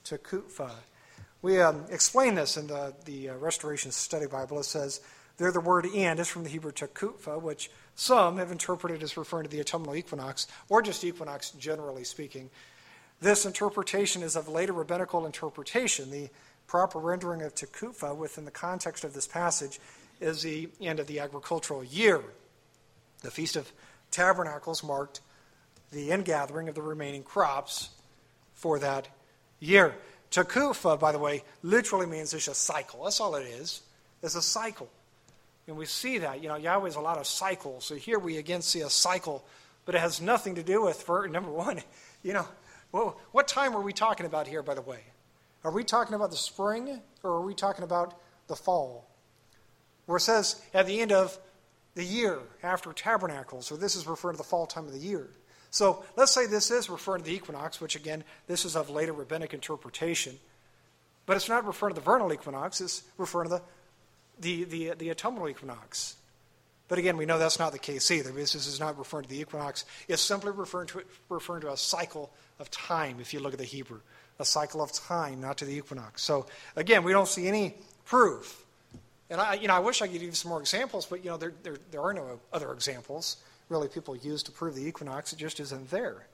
We explain this in the Restoration Study Bible. It says there the word end is from the Hebrew takutfa, which some have interpreted as referring to the autumnal equinox, or just equinox generally speaking. This interpretation is of later rabbinical interpretation. The proper rendering of takutfa within the context of this passage is the end of the agricultural year. The Feast of Tabernacles marked the ingathering of the remaining crops for that year. Takutfa, by the way, literally means it's a cycle. That's all it is. It's a cycle. And we see that. Yahweh has a lot of cycles. So here we again see a cycle, but it has nothing to do with, number one, what time are we talking about here, by the way? Are we talking about the spring, or are we talking about the fall? Where it says at the end of the year after Tabernacles, or this is referring to the fall time of the year. So let's say this is referring to the equinox, which again, this is of later rabbinic interpretation. But it's not referring to the vernal equinox, it's referring to the autumnal equinox. But again, we know that's not the case either. This is not referring to the equinox. It's simply referring to a cycle of time, if you look at the Hebrew. A cycle of time, not to the equinox. So again, we don't see any proof. And I wish I could give you some more examples, but there are no other examples really people use to prove the equinox. It just isn't there.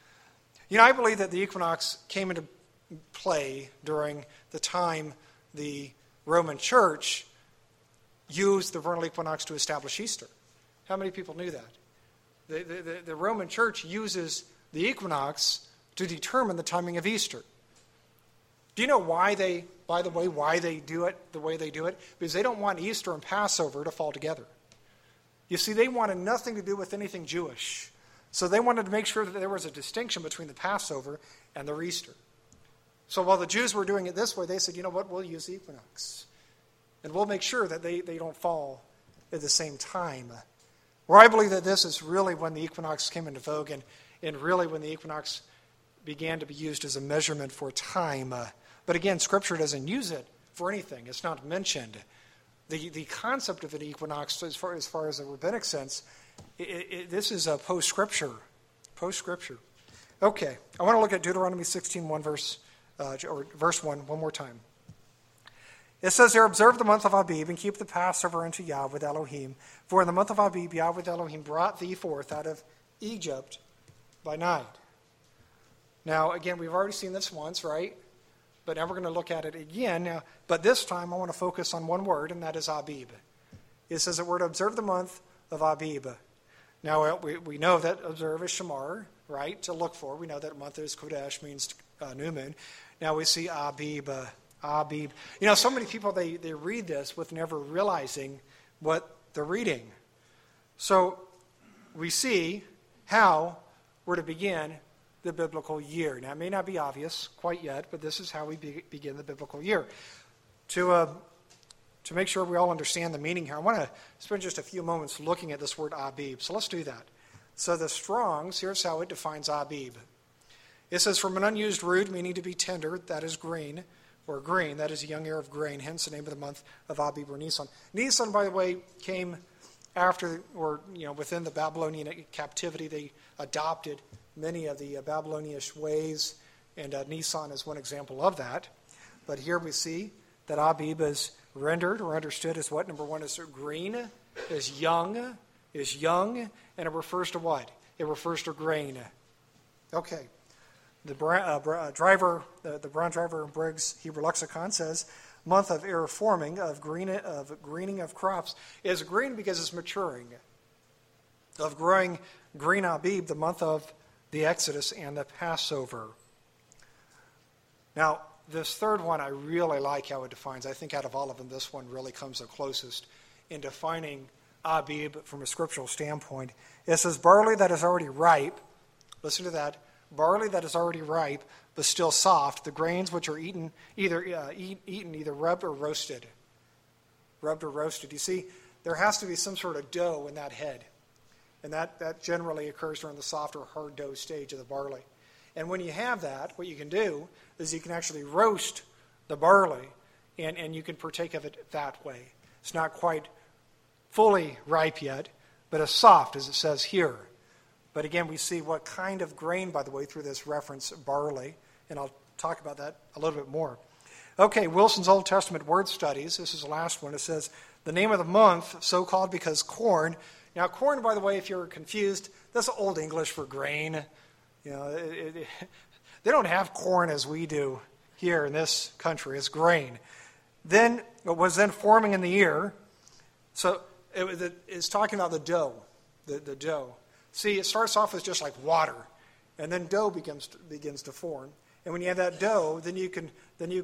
I believe that the equinox came into play during the time the Roman Church used the vernal equinox to establish Easter. How many people knew that? The Roman Church uses the equinox to determine the timing of Easter. Do you know why they do it the way they do it? Because they don't want Easter and Passover to fall together. You see, they wanted nothing to do with anything Jewish. So they wanted to make sure that there was a distinction between the Passover and their Easter. So while the Jews were doing it this way, they said, you know what, we'll use the equinox. And we'll make sure that they don't fall at the same time. Where I believe that this is really when the equinox came into vogue and really when the equinox began to be used as a measurement for time. But again, Scripture doesn't use it for anything. It's not mentioned. The concept of an equinox, as far as a rabbinic sense, this is a post-Scripture. Post-Scripture. Okay, I want to look at Deuteronomy 16:1 verse 1 one more time. It says there, observe the month of Abib and keep the Passover unto Yahweh Elohim. For in the month of Abib, Yahweh Elohim brought thee forth out of Egypt by night. Now, again, we've already seen this once, right? But now we're going to look at it again. Now, but this time I want to focus on one word, and that is Abib. It says that we're to observe the month of Abib. Now, we know that observe is Shamar, right, to look for. We know that month is Kodesh, means new moon. Now we see Abib. Abib. So many people, they read this with never realizing what they're reading. So we see how we're to begin the biblical year. Now, it may not be obvious quite yet, but this is how we begin the biblical year. To make sure we all understand the meaning here, I want to spend just a few moments looking at this word Abib. So let's do that. So the Strong's, here's how it defines Abib. It says, from an unused root, meaning to be tender, that is green, or green, that is a young ear of grain, hence the name of the month of Abib or Nisan. Nisan, by the way, came after, or within the Babylonian captivity. They adopted many of the Babylonian ways, and Nisan is one example of that. But here we see that Abib is rendered or understood as what? Number one is green, is young, and it refers to what? It refers to grain. Okay. The Brown Driver and Briggs Hebrew Lexicon says, month of air forming, of greening of crops, is green because it's maturing. Of growing green Abib, the month of the Exodus and the Passover. Now, this third one, I really like how it defines. I think out of all of them, this one really comes the closest in defining Abib from a scriptural standpoint. It says, barley that is already ripe, listen to that, barley that is already ripe, but still soft, the grains which are eaten either rubbed or roasted. Rubbed or roasted. You see, there has to be some sort of dough in that head. And that generally occurs during the soft or hard dough stage of the barley. And when you have that, what you can do is you can actually roast the barley, and you can partake of it that way. It's not quite fully ripe yet, but as soft as it says here. But again, we see what kind of grain, by the way, through this reference, barley. And I'll talk about that a little bit more. Okay, Wilson's Old Testament Word Studies. This is the last one. It says, the name of the month, so called because corn. Now, corn, by the way, if you're confused, that's Old English for grain. They don't have corn as we do here in this country. It's grain. Then, it was then forming in the ear. So, it's talking about the dough. The dough. See, it starts off as just like water, and then dough begins to form. And when you have that dough, then you can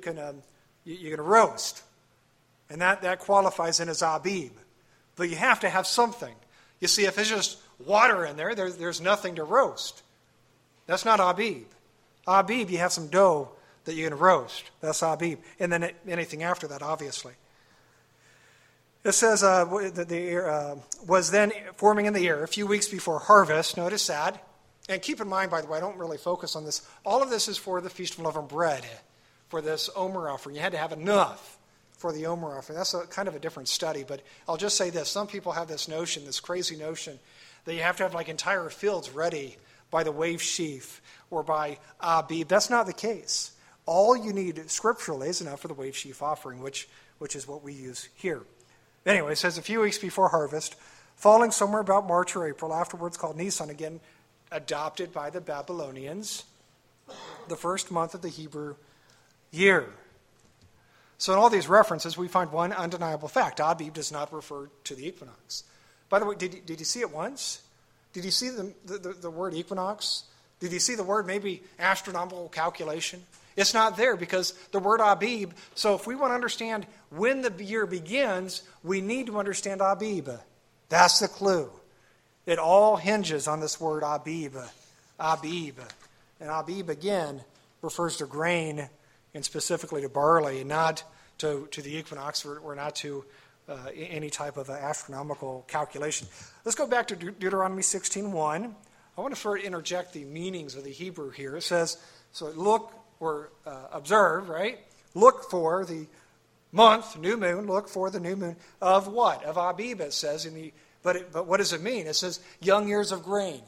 roast, and that qualifies in as Abib. But you have to have something. You see, if it's just water in there, there's nothing to roast. That's not Abib. Abib, you have some dough that you can roast. That's Abib, and then anything after that, obviously. It says that the ear was then forming in the ear a few weeks before harvest. Notice that. And keep in mind, by the way, I don't really focus on this. All of this is for the Feast of Unleavened Bread, for this Omer offering. You had to have enough for the Omer offering. That's kind of a different study, but I'll just say this. Some people have this notion, this crazy notion, that you have to have like entire fields ready by the wave sheaf or by Abib. That's not the case. All you need scripturally is enough for the wave sheaf offering, which is what we use here. Anyway, it says a few weeks before harvest, falling somewhere about March or April, afterwards called Nisan, again adopted by the Babylonians, the first month of the Hebrew year. So in all these references, we find one undeniable fact. Abib does not refer to the equinox. By the way, did you see it once? Did you see the word equinox? Did you see the word maybe astronomical calculation? It's not there because the word Abib, so if we want to understand when the year begins, we need to understand Abib. That's the clue. It all hinges on this word Abib. Abib. And Abib, again, refers to grain and specifically to barley and not to the equinox or not to any type of astronomical calculation. Let's go back to Deuteronomy 16:1. I want to sort of interject the meanings of the Hebrew here. It says, so look or observe, right? Look for the month, new moon, look for the new moon of what? Of Abib, it says. But what does it mean? It says young ears of grain.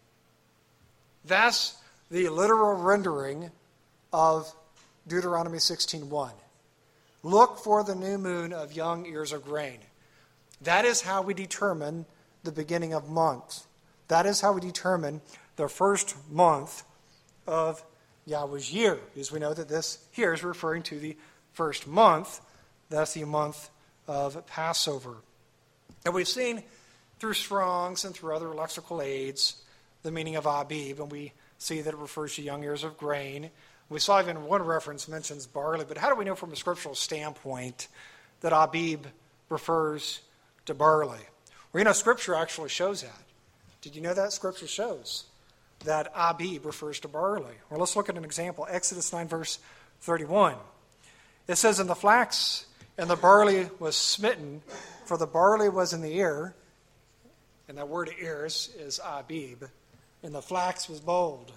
That's the literal rendering of Deuteronomy 16:1. Look for the new moon of young ears of grain. That is how we determine the beginning of months. That is how we determine the first month of Yahweh's year, because we know that this here is referring to the first month. That's the month of Passover. And we've seen through Strong's and through other lexical aids the meaning of Abib, and we see that it refers to young ears of grain. We saw even one reference mentions barley, but how do we know from a scriptural standpoint that Abib refers to barley? Well, you know, Scripture actually shows that. Did you know that? Scripture shows that Abib refers to barley. Well, let's look at an example. Exodus 9, verse 31. It says, "And the flax and the barley was smitten, for the barley was in the ear," and that word ears is Abib, "and the flax was bold."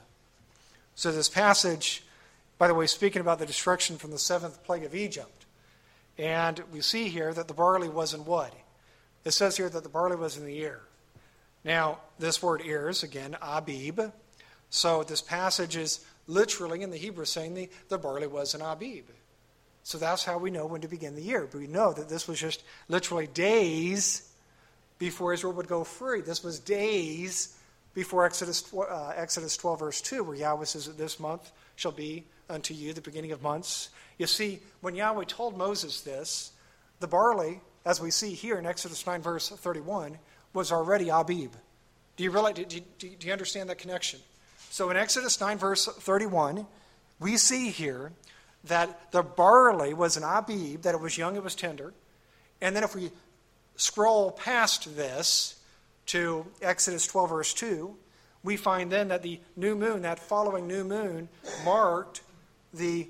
So this passage, by the way, speaking about the destruction from the seventh plague of Egypt. And we see here that the barley was in what? It says here that the barley was in the ear. Now, this word ears, again, Abib. So this passage is literally in the Hebrew saying the barley was in Abib. So that's how we know when to begin the year. But we know that this was just literally days before Israel would go free. This was days before Exodus 12, verse 2, where Yahweh says that this month shall be unto you the beginning of months. You see, when Yahweh told Moses this, the barley, as we see here in Exodus 9, verse 31, was already Abib. Do you realize? Do you understand that connection? So in Exodus 9, verse 31, we see here that the barley was an Abib, that it was young, it was tender. And then if we scroll past this to Exodus 12, verse 2, we find then that the new moon, that following new moon, marked the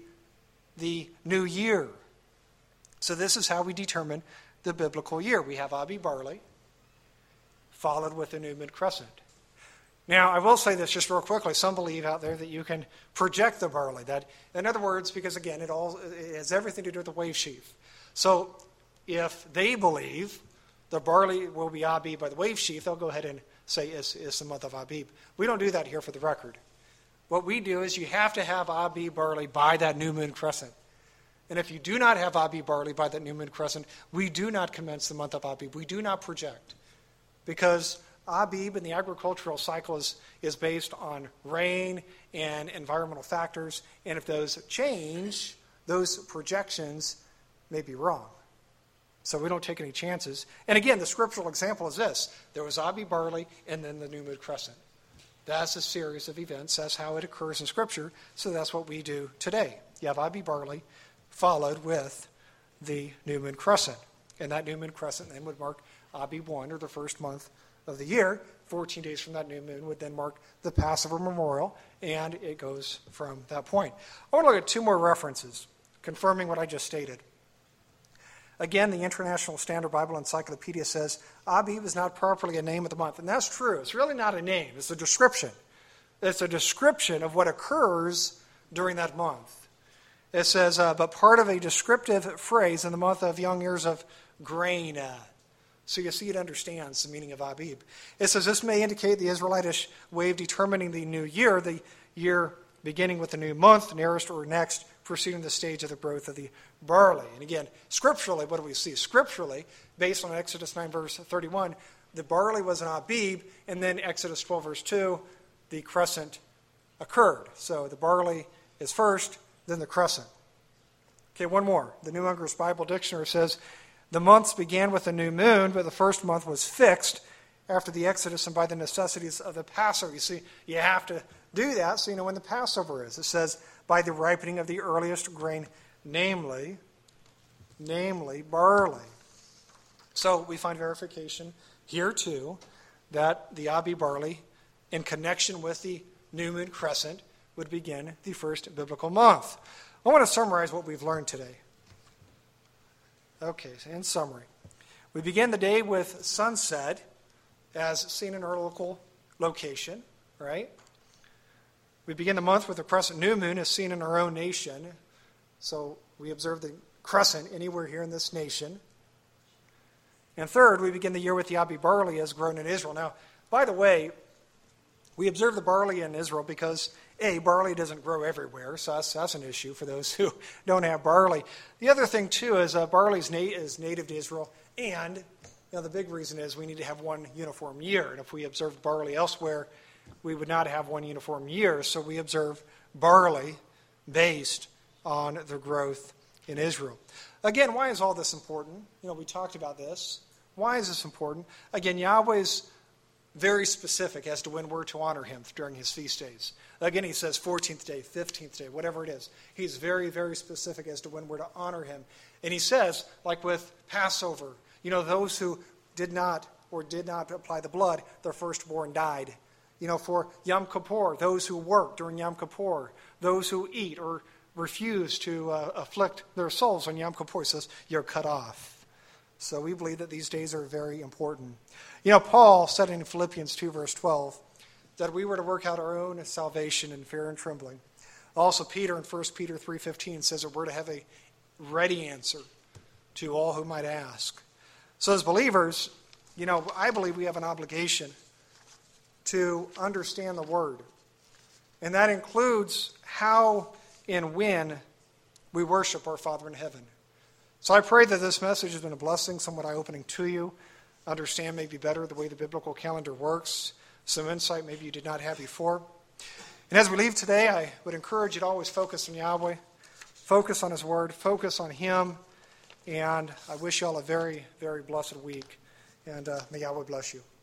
new year. So this is how we determine the biblical year. We have Abib barley, followed with the new moon crescent. Now, I will say this just real quickly. Some believe out there that you can project the barley. That, in other words, because again, it has everything to do with the wave sheaf. So if they believe the barley will be Abib by the wave sheaf, they'll go ahead and say it's the month of Abib. We don't do that here for the record. What we do is you have to have Abib barley by that new moon crescent. And if you do not have Abib barley by that new moon crescent, we do not commence the month of Abib. We do not project. Because Abib in the agricultural cycle is based on rain and environmental factors. And if those change, those projections may be wrong. So we don't take any chances. And again, the scriptural example is this. There was Abib barley and then the new moon crescent. That's a series of events. That's how it occurs in Scripture. So that's what we do today. You have Abib barley followed with the new moon crescent. And that new moon crescent then would mark Abib 1, or the first month of the year. 14 days from that new moon would then mark the Passover memorial, and it goes from that point. I want to look at two more references confirming what I just stated. Again, the International Standard Bible Encyclopedia says Abib is not properly a name of the month. And that's true. It's really not a name. It's a description. It's a description of what occurs during that month. It says, but part of a descriptive phrase in the month of young ears of grain. So you see it understands the meaning of Abib. It says this may indicate the Israelitish way of determining the new year, the year beginning with the new month, nearest or next, preceding the stage of the growth of the barley. And again, scripturally, what do we see? Scripturally, based on Exodus 9, verse 31, the barley was an Abib, and then Exodus 12, verse 2, the crescent occurred. So the barley is first, then the crescent. Okay, one more. The New Unger's Bible Dictionary says, the months began with the new moon, but the first month was fixed after the Exodus and by the necessities of the Passover. You see, you have to do that so you know when the Passover is. It says, by the ripening of the earliest grain, namely barley. So we find verification here too that the Abib barley, in connection with the new moon crescent, would begin the first biblical month. I want to summarize what we've learned today. Okay, so in summary, we begin the day with sunset as seen in our local location, right? We begin the month with the crescent new moon as seen in our own nation. So we observe the crescent anywhere here in this nation. And third, we begin the year with the Abib barley as grown in Israel. Now, by the way, we observe the barley in Israel because, A, barley doesn't grow everywhere, so that's an issue for those who don't have barley. The other thing, too, is barley is native to Israel, and the big reason is we need to have one uniform year. And if we observed barley elsewhere, we would not have one uniform year, so we observe barley based on the growth in Israel. Again, why is all this important? We talked about this. Why is this important? Again, Yahweh's very specific as to when we're to honor him during his feast days. Again, he says 14th day, 15th day, whatever it is. He's very, very specific as to when we're to honor him. And he says, like with Passover, those who did not apply the blood, their firstborn died. For Yom Kippur, those who work during Yom Kippur, those who eat or refuse to afflict their souls on Yom Kippur, he says, you're cut off. So we believe that these days are very important. Paul said in Philippians 2, verse 12, that we were to work out our own salvation in fear and trembling. Also, Peter in 1 Peter 3:15 says that we're to have a ready answer to all who might ask. So as believers, I believe we have an obligation to understand the Word. And that includes how and when we worship our Father in heaven. So I pray that this message has been a blessing, somewhat eye-opening to you. Understand maybe better the way the biblical calendar works. Some insight maybe you did not have before. And as we leave today, I would encourage you to always focus on Yahweh. Focus on his Word. Focus on him. And I wish you all a very, very blessed week. And may Yahweh bless you.